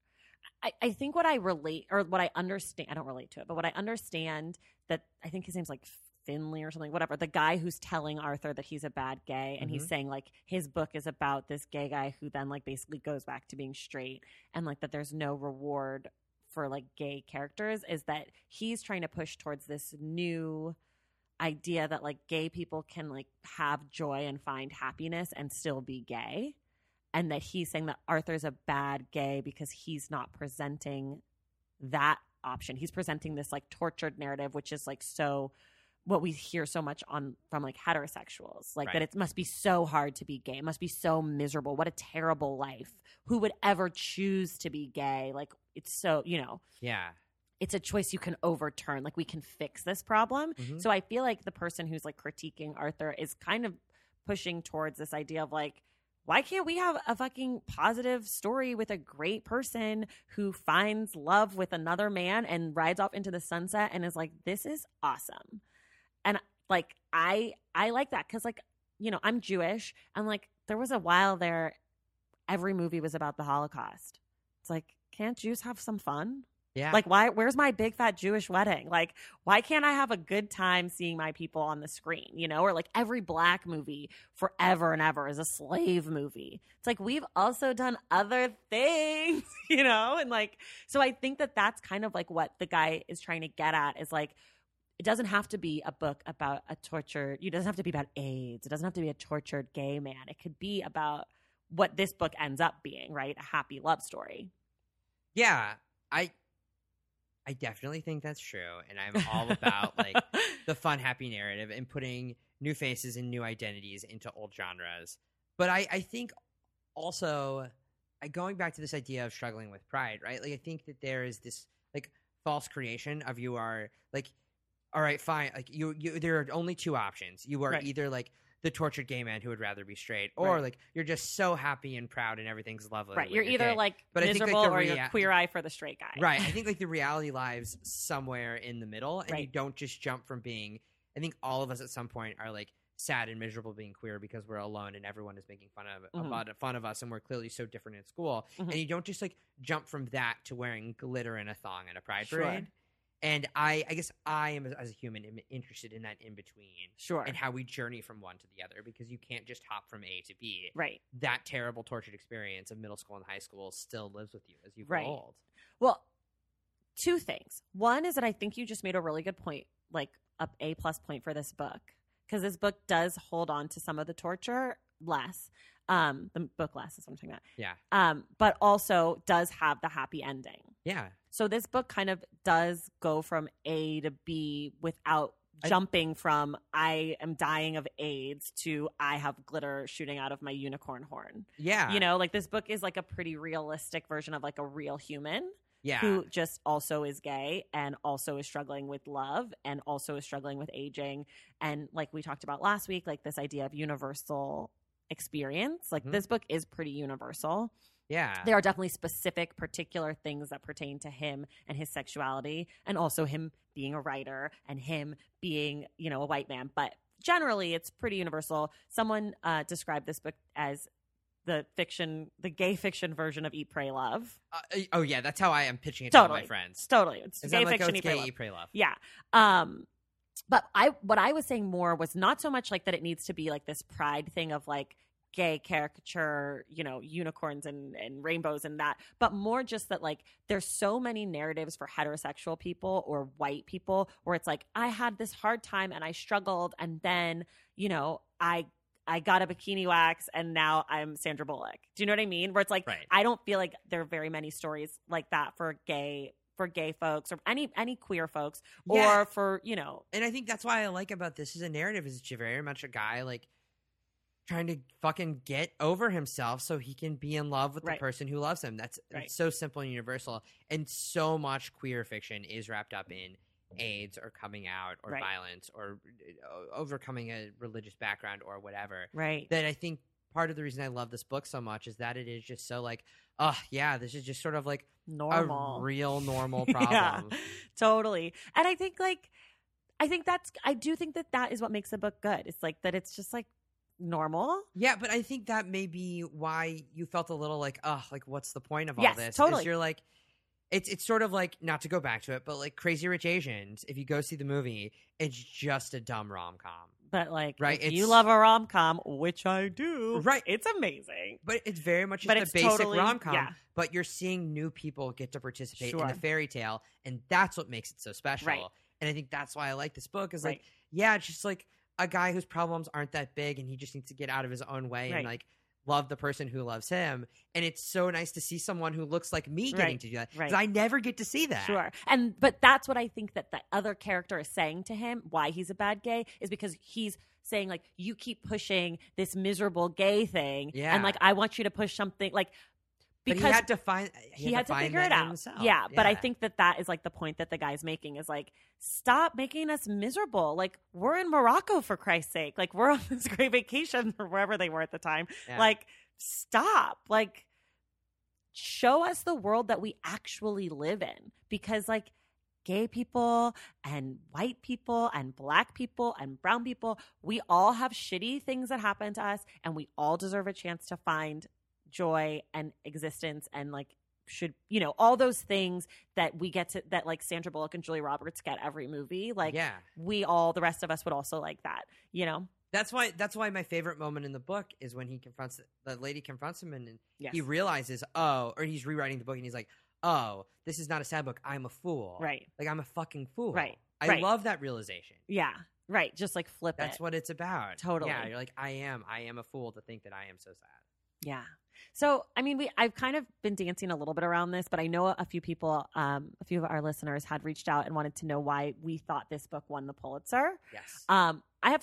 I think what I relate or what I understand, I don't relate to it, but what I understand that I think his name's like Finley or something, whatever, the guy who's telling Arthur that he's a bad gay, and he's saying like his book is about this gay guy who then like basically goes back to being straight, and like that there's no reward for like gay characters, is that he's trying to push towards this new idea that like gay people can like have joy and find happiness and still be gay, and that he's saying that Arthur's a bad gay because he's not presenting that option. He's presenting this like tortured narrative, which is like so what we hear so much from like heterosexuals, like that it must be so hard to be gay. It must be so miserable. What a terrible life. Who would ever choose to be gay? Like it's so, yeah, it's a choice you can overturn. Like we can fix this problem. So I feel like the person who's like critiquing Arthur is kind of pushing towards this idea of like, why can't we have a fucking positive story with a great person who finds love with another man and rides off into the sunset and is like, this is awesome. And like, I like that. Cause like, I'm Jewish, and like there was a while there, every movie was about the Holocaust. It's like, can't Jews have some fun? Yeah. Like where's my big fat Jewish wedding? Like, why can't I have a good time seeing my people on the screen, or like every black movie forever and ever is a slave movie. It's like, we've also done other things, and like, so I think that that's kind of like what the guy is trying to get at, is like, it doesn't have to be a book about a tortured, it doesn't have to be about AIDS. It doesn't have to be a tortured gay man. It could be about what this book ends up being, right? A happy love story. Yeah, I definitely think that's true. And I'm all about like the fun, happy narrative and putting new faces and new identities into old genres. But I think also going back to this idea of struggling with pride, right? Like I think that there is this like false creation of you are like, all right, fine. Like you there are only two options. You are either like the tortured gay man who would rather be straight, or like you're just so happy and proud and everything's lovely. Right. You're either gay. like but miserable, I think, like, or you're queer eye for the straight guy. Right. I think like the reality lies somewhere in the middle, and you don't just jump from being. I think all of us at some point are like sad and miserable being queer because we're alone and everyone is making fun of us, and we're clearly so different in school. And you don't just like jump from that to wearing glitter and a thong and a pride parade. And I guess I am, as a human, am interested in that in between. Sure. And how we journey from one to the other, because you can't just hop from A to B. Right. That terrible, tortured experience of middle school and high school still lives with you as you grow old. Well, two things. One is that I think you just made a really good point, like a A+ point for this book, because this book does hold on to some of the torture less. The book less is what I'm talking about. Yeah. But also does have the happy ending. Yeah. So this book kind of does go from A to B without jumping from I am dying of AIDS to I have glitter shooting out of my unicorn horn. Yeah. You know, like this book is like a pretty realistic version of like a real human. Yeah. Who just also is gay and also is struggling with love and also is struggling with aging. And like we talked about last week, like this idea of universal experience. Like this book is pretty universal. Yeah. There are definitely specific, particular things that pertain to him and his sexuality and also him being a writer and him being, you know, a white man. But generally, it's pretty universal. Someone described this book as the gay fiction version of Eat, Pray, Love. Oh yeah, that's how I am pitching it to my friends. Totally, it's Is gay like, fiction. It's gay, Eat, Pray, Love. Yeah. But what I was saying more was not so much like that it needs to be like this pride thing of like gay caricature, you know, unicorns and rainbows and that, but more just that like there's so many narratives for heterosexual people or white people where it's like I had this hard time and I struggled and then, you know, I got a bikini wax and now I'm Sandra Bullock. Do you know what I mean? Where it's like, right. I don't feel like there are very many stories like that for gay folks or any queer folks or for, you know. And I think that's why I like about this as a narrative is it's very much a guy like trying to fucking get over himself so he can be in love with the person who loves him. That's it's so simple and universal. And so much queer fiction is wrapped up in AIDS or coming out or violence or overcoming a religious background or whatever. Right. That I think part of the reason I love this book so much is that it is just so like, oh yeah, this is just sort of like normal, a real normal problem. Yeah, totally. And I think I do think that is what makes the book good. It's like that it's just like normal. Yeah, but I think that may be why you felt a little like, oh, like what's the point of all this? Totally. You're like, it's sort of like, not to go back to it, but like Crazy Rich Asians, if you go see the movie, it's just a dumb rom-com. But like, if you love a rom-com, which I do, right? It's amazing. But it's very much just a basic rom-com. But you're seeing new people get to participate in the fairy tale, and that's what makes it so special. Right. And I think that's why I like this book. Is like, yeah, it's just like a guy whose problems aren't that big, and he just needs to get out of his own way and like love the person who loves him. And it's so nice to see someone who looks like me getting to do that. Because I never get to see that. Sure. But that's what I think that the other character is saying to him, why he's a bad gay, is because he's saying like, you keep pushing this miserable gay thing. Yeah. And like, I want you to push something like, because but he had to find he had to figure it out. Himself. Yeah. But I think that is like the point that the guy's making is like, stop making us miserable. Like, we're in Morocco, for Christ's sake. Like, we're on this great vacation or wherever they were at the time. Yeah. Like, stop. Like, show us the world that we actually live in. Because like gay people and white people and black people and brown people, we all have shitty things that happen to us, and we all deserve a chance to find joy and existence and like should, you know, all those things that we get to, that like Sandra Bullock and Julia Roberts get every movie. Like we all, the rest of us would also like that, you know? That's why my favorite moment in the book is when he confronts, the lady confronts him and he realizes, or he's rewriting the book and he's like, oh, this is not a sad book. I'm a fool. Right. Like I'm a fucking fool. Right. I love that realization. Yeah. Right. Just like flip it. That's what it's about. Totally. Yeah. You're like, I am a fool to think that I am so sad. Yeah. So, I mean, I've kind of been dancing a little bit around this, but I know a few people, a few of our listeners had reached out and wanted to know why we thought this book won the Pulitzer. Yes. I have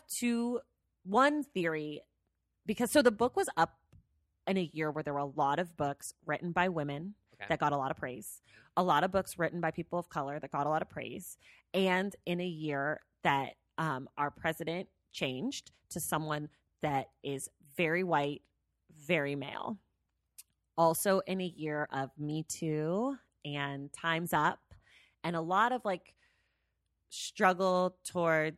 one theory, because so the book was up in a year where there were a lot of books written by women that got a lot of praise, a lot of books written by people of color that got a lot of praise, and in a year that our president changed to someone that is very white, very male. Also in a year of Me Too and Time's Up and a lot of like struggle towards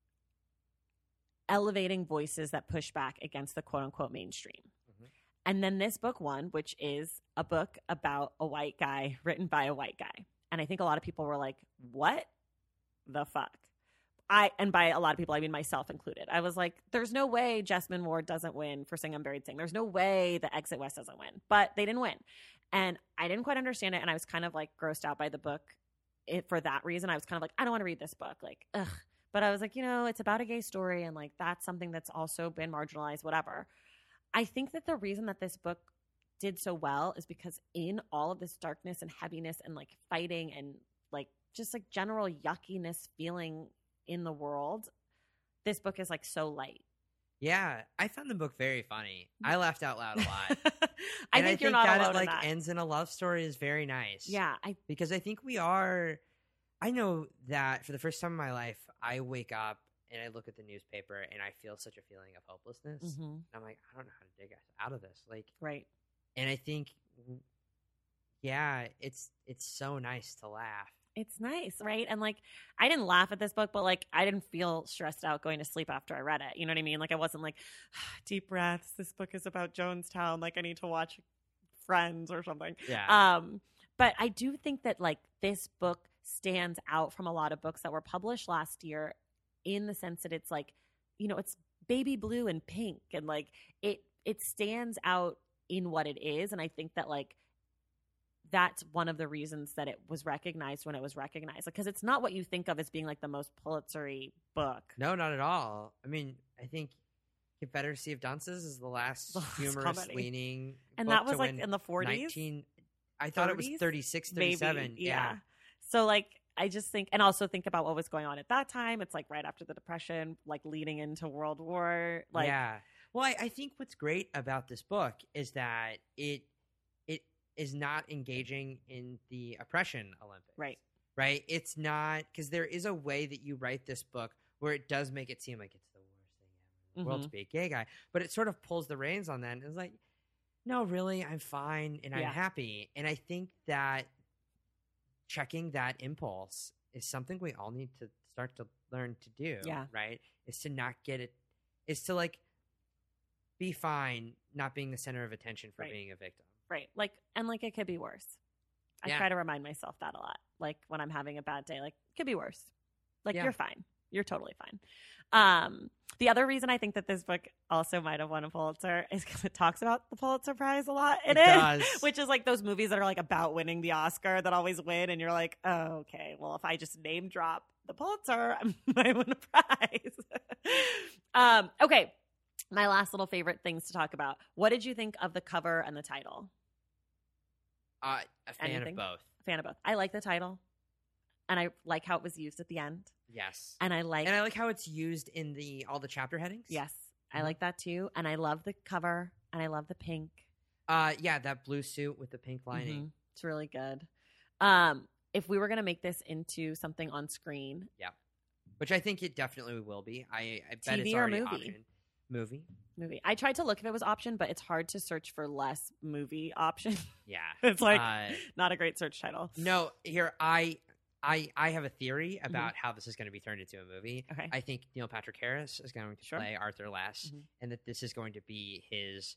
elevating voices that push back against the quote unquote mainstream. Mm-hmm. And then this book won, which is a book about a white guy written by a white guy. And I think a lot of people were like, what the fuck? And by a lot of people, I mean myself included. I was like, there's no way Jesmyn Ward doesn't win for Sing Unburied Sing. There's no way the Exit West doesn't win. But they didn't win. And I didn't quite understand it. And I was kind of like grossed out by the book for that reason. I was kind of like, I don't want to read this book. Like, ugh. But I was like, you know, it's about a gay story. And like, that's something that's also been marginalized, whatever. I think that the reason that this book did so well is because in all of this darkness and heaviness and like fighting and like just like general yuckiness feeling in the world, this book is like so light. Yeah, I found the book very funny. I laughed out loud a lot. I think you're not that alone it like in that. ends in a love story is very nice. Yeah, because I think we are. I know that for the first time in my life, I wake up and I look at the newspaper and I feel such a feeling of hopelessness. Mm-hmm. And I'm like, I don't know how to dig us out of this. Like, right. And I think, yeah, it's so nice to laugh. It's nice, right? And like, I didn't laugh at this book, but like, I didn't feel stressed out going to sleep after I read it. You know what I mean? Like, I wasn't like, deep breaths. This book is about Jonestown. Like, I need to watch Friends or something. Yeah. But I do think that like this book stands out from a lot of books that were published last year, in the sense that it's like, you know, it's baby blue and pink, and like it stands out in what it is. And I think that like that's one of the reasons that it was recognized when it was recognized, because it's not what you think of as being like the most Pulitzer-y book. No, not at all. I mean, I think Confederacy of Dunces is the last humorous leaning, and that was like in the 40s. I thought 30s? It was 36, 37. Maybe. Yeah. So like, I just think, and also think about what was going on at that time. It's like right after the Depression, like leading into World War. Like, yeah. Well, I think what's great about this book is that it is not engaging in the oppression Olympics. Right. Right? It's not, because there is a way that you write this book where it does make it seem like it's the worst thing ever in the world to be a gay guy. But it sort of pulls the reins on that. And it's like, no, really, I'm fine and I'm happy. And I think that checking that impulse is something we all need to start to learn to do. Yeah. Right? Is to not get it, is to like be fine not being the center of attention for being a victim. Right. Like, and like it could be worse. I try to remind myself that a lot. Like when I'm having a bad day, like it could be worse. Like you're fine. You're totally fine. The other reason I think that this book also might have won a Pulitzer is because it talks about the Pulitzer Prize a lot. It does. Which is like those movies that are like about winning the Oscar that always win. And you're like, oh, okay, well, if I just name drop the Pulitzer, I might win a prize. Okay. My last little favorite things to talk about. What did you think of the cover and the title? A fan of both. A fan of both. I like the title, and I like how it was used at the end. Yes, and I like how it's used in all the chapter headings. Yes, I like that too, and I love the cover, and I love the pink. Yeah, that blue suit with the pink lining. Mm-hmm. It's really good. If we were gonna make this into something on screen, which I think it definitely will be. I bet TV it's already or movie. Option. Movie. I tried to look if it was option, but it's hard to search for less movie option. Yeah. It's like not a great search title. No, here I have a theory about how this is going to be turned into a movie. Okay. I think Neil Patrick Harris is going to play Arthur Less, and that this is going to be his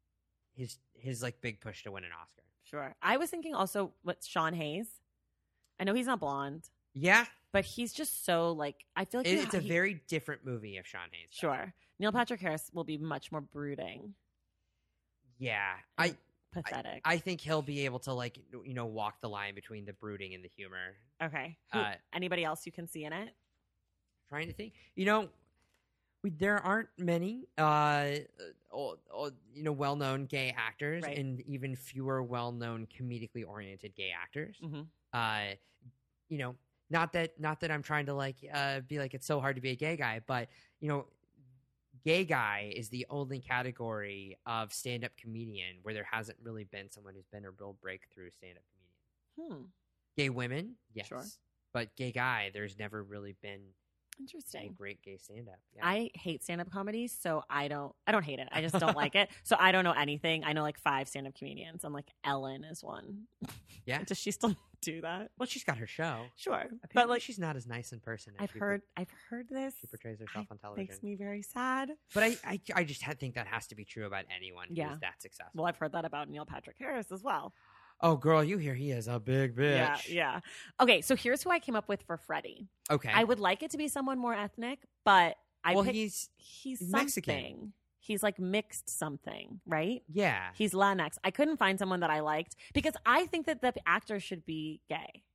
like big push to win an Oscar. Sure. I was thinking also with Sean Hayes. I know he's not blonde. Yeah. But he's just so like, I feel like it's a very different movie if Sean Hayes. Sure. Neil Patrick Harris will be much more brooding. Yeah. Pathetic. I think he'll be able to like, you know, walk the line between the brooding and the humor. Okay. Anybody else you can see in it? Trying to think. You know, there aren't many, you know, well-known gay actors, and even fewer well-known comedically oriented gay actors. Mm-hmm. You know, not that I'm trying to like be like it's so hard to be a gay guy, but you know, gay guy is the only category of stand-up comedian where there hasn't really been someone who's been a real breakthrough stand-up comedian. Gay women, yes, sure. But gay guy, there's never really been interesting a great gay stand-up. Yeah. I hate stand-up comedy, so I don't hate it. I just don't like it. So I don't know anything. I know like 5 stand-up comedians, and like Ellen is one. Yeah, does she still do that? Well, she's got her show. Sure, apparently, but like she's not as nice in person. I've heard this. She portrays herself on television. Makes me very sad. But I just think that has to be true about anyone who's that successful. Well, I've heard that about Neil Patrick Harris as well. Oh, girl, you hear he is a big bitch. Yeah. Okay, so here's who I came up with for Freddie. Okay. I would like it to be someone more ethnic, but he's Mexican. Something. He's like mixed something, right? Yeah. He's Latinx. I couldn't find someone that I liked because I think that the actor should be gay.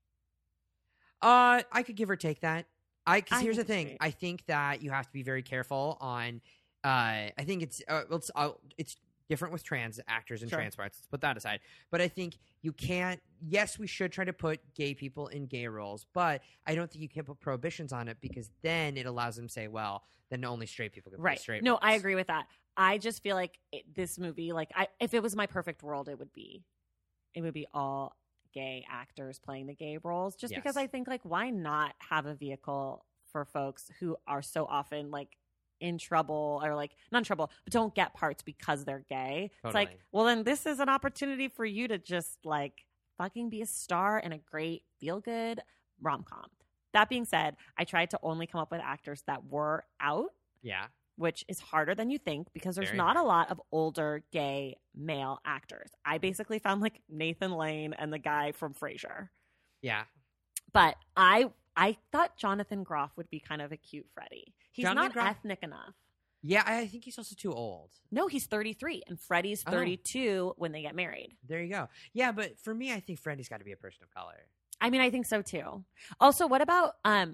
I could give or take that. Because here's the thing. I think that you have to be very careful on. I think it's different with trans actors and Sure. trans parts. Let's put that aside. But I think you can't. Yes, we should try to put gay people in gay roles, but I don't think you can put prohibitions on it because then it allows them to say, well, then only straight people can play Right. straight No, roles. I agree with that. I just feel like this movie, like, if it was my perfect world, it would be all gay actors playing the gay roles. Just because Yes. I think, like, why not have a vehicle for folks who are so often like in trouble or like not in trouble, but don't get parts because they're gay. It's like, Totally. well, then this is an opportunity for you to just like fucking be a star in a great feel good rom-com. That being said, I tried to only come up with actors that were out, Yeah. which is harder than you think because there's Very not a hard. lot of older gay male actors. I basically found like Nathan Lane and the guy from Frasier. Yeah. But I thought Jonathan Groff would be kind of a cute Freddy. He's Jonathan not Groff- ethnic enough. Yeah, I think he's also too old. No, he's 33 and Freddy's Oh. 32 when they get married. There you go. Yeah, but for me, I think Freddie's got to be a person of color. I mean, I think so too. Also, what about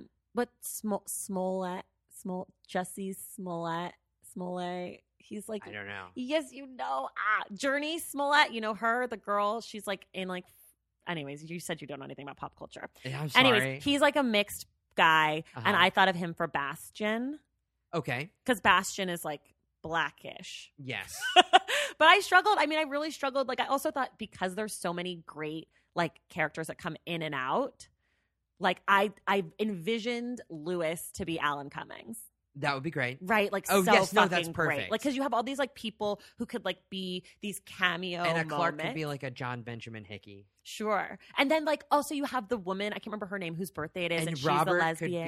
Jesse Smollett? He's like, I don't know. yes, Journey Smollett. You know her, the girl. She's like in like. Anyways, you said you don't know anything about pop culture. I'm sorry. Anyways, he's like a mixed guy, and Uh-huh. I thought of him for Bastion Okay. because Bastion is like blackish. Yes. But I struggled. I mean, I really struggled. Like, I also thought because there's so many great like characters that come in and out, like I envisioned Lewis to be Alan Cummings. That would be great. Right, like Oh, so yes, no, fucking that's great. perfect. Like, because you have all these like people who could like be these cameo And a Clark moments. could be like a John Benjamin Hickey. Sure, and then like also you have the woman I can't remember her name whose birthday it is, and And she's Robert a lesbian.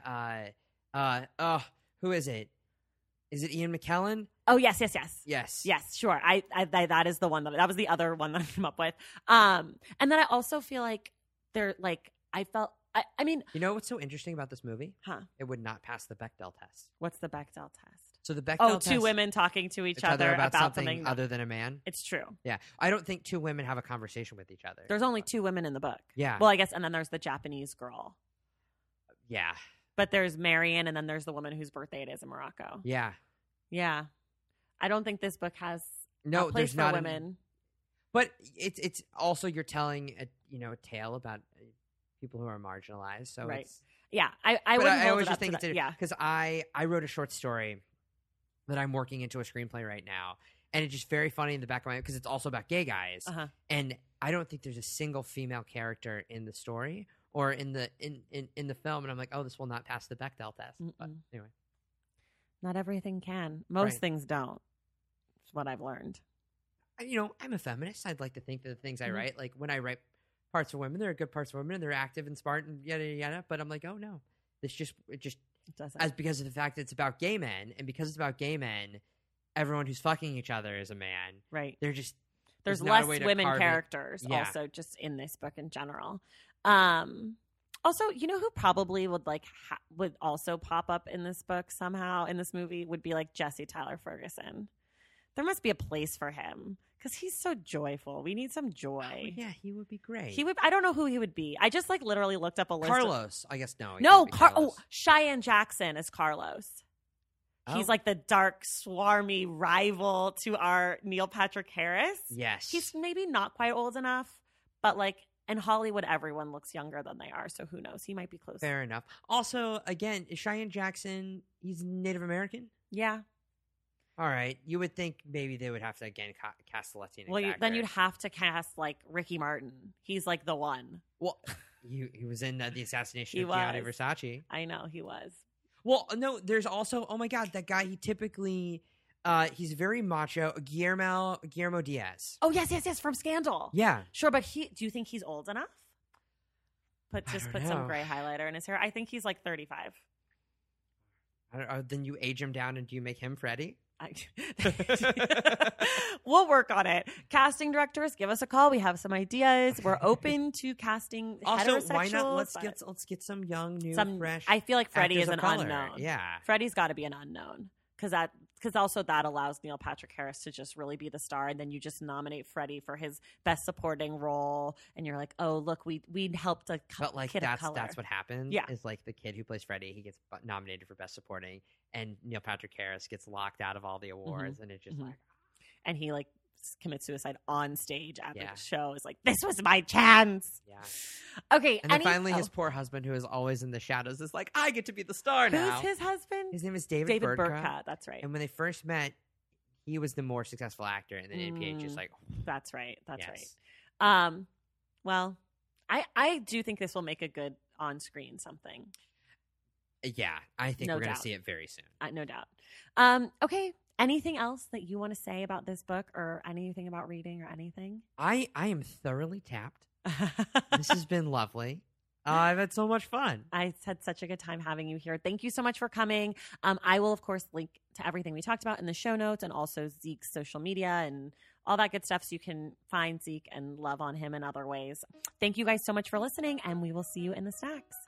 could be who is it? Is it Ian McKellen? Oh yes. Yes. Sure. I that is the one that was the other one that I came up with. And then I also feel like they're like I mean, You know what's so interesting about this movie? huh? It would not pass the Bechdel test. What's the Bechdel test? So the Bechdel Oh, test, two women talking to each other about something something. other than a man. It's true. Yeah, I don't think two women have a conversation with each other. There's only two women in the book. Yeah. Well, I guess, and then there's the Japanese girl. Yeah. But there's Marion, and then there's the woman whose birthday it is in Morocco. Yeah. Yeah. I don't think this book has No, a place there's for not women. But it's also you're telling a tale about people who are marginalized. So Right. it's Yeah, I but wouldn't I hold always it just up think to it's that. Yeah. because I wrote a short story that I'm working into a screenplay right now, and it's just very funny in the back of my because it's also about gay guys, Uh-huh. and I don't think there's a single female character in the story or in the film, and I'm like, oh, this will not pass the Bechdel test. But Mm-mm. anyway, Not everything can. Most Right. things don't. It's what I've learned. I'm a feminist. I'd like to think that the things I Mhm. write, like when I write parts for women, there are good parts for women, and they're active and smart and yada yada yada. But I'm like, oh no, it just It doesn't. as because of the fact that it's about gay men, and because it's about gay men, everyone who's fucking each other is a man. Right. They're just There's not a less way to women carve it. characters Yeah. also just in this book in general. Also, you know who probably would like would also pop up in this book somehow in this movie would be like Jesse Tyler Ferguson. There must be a place for him because he's so joyful. We need some joy. Oh, yeah, he would be great. He would. I don't know who he would be. I just like literally looked up a list. Carlos. I guess no. he No, wouldn't be Carlos. Cheyenne Jackson is Carlos. He's Oh. like the dark, swarmy rival to our Neil Patrick Harris. Yes. He's maybe not quite old enough, but like in Hollywood, everyone looks younger than they are. So who knows? He might be close. fair enough. Also, again, is Cheyenne Jackson? He's Native American. Yeah. All right, you would think maybe they would have to again cast a Latinx Well, actor. then you'd have to cast like Ricky Martin. He's like the one. Well, he was in the assassination He of Gianni was. Versace. I know he was. Well, no, there's also oh my god, that guy. He typically he's very macho. Guillermo Diaz. Oh yes, from Scandal. Yeah, Sure, but do you think he's old enough? I Put don't some know. gray highlighter in his hair. I think he's like 35. I don't know, then you age him down and do you make him Freddy? We'll work on it. Casting directors, give us a call. We have some ideas. We're open to casting Also, heterosexuals. why not but let's get some young, new, some- fresh. I feel like Freddie is actors an of color. unknown. Yeah, Freddie's got to be an unknown because also that allows Neil Patrick Harris to just really be the star, and then you just nominate Freddie for his best supporting role, and you're like, oh look, we helped a but like kid of color. that's what happens. Yeah. Is like the kid who plays Freddy, he gets nominated for best supporting, and Neil Patrick Harris gets locked out of all the awards, and it's just Mhm. like. and he like commits suicide on stage at Yeah. the show. Is like, this was my chance. Yeah. Okay. And then finally his poor husband, who is always in the shadows, is like, I get to be the star now. Who's his husband? His name is David Burtka. Burtka. That's right. And when they first met, he was the more successful actor, and then APH is like, that's right. That's yes. right. Well, I do think this will make a good on-screen something. Yeah, I think we're going to see it very soon. No doubt. Okay. Anything else that you want to say about this book, or anything about reading, or anything? I am thoroughly tapped. This has been lovely. I've had so much fun. I had such a good time having you here. Thank you so much for coming. I will, of course, link to everything we talked about in the show notes, and also Zeke's social media and all that good stuff, so you can find Zeke and love on him in other ways. Thank you guys so much for listening, and we will see you in the stacks.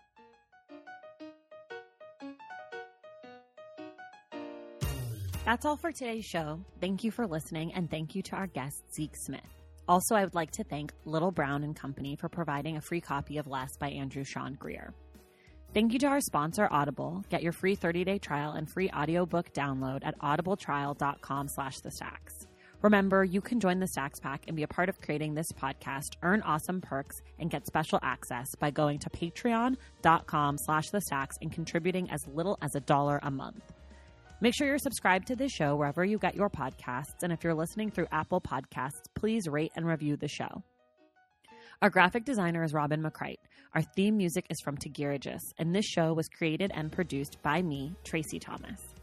That's all for today's show. Thank you for listening, and thank you to our guest, Zeke Smith. Also, I would like to thank Little Brown and Company for providing a free copy of Last by Andrew Sean Greer. Thank you to our sponsor, Audible. Get your free 30-day trial and free audiobook download at audibletrial.com/thestacks. Remember, you can join the Stacks Pack and be a part of creating this podcast, earn awesome perks, and get special access by going to patreon.com/thestacks and contributing as little as $1 a month. Make sure you're subscribed to this show wherever you get your podcasts, and if you're listening through Apple Podcasts, please rate and review the show. Our graphic designer is Robin McCrite. Our theme music is from Tegirigis, and this show was created and produced by me, Tracy Thomas.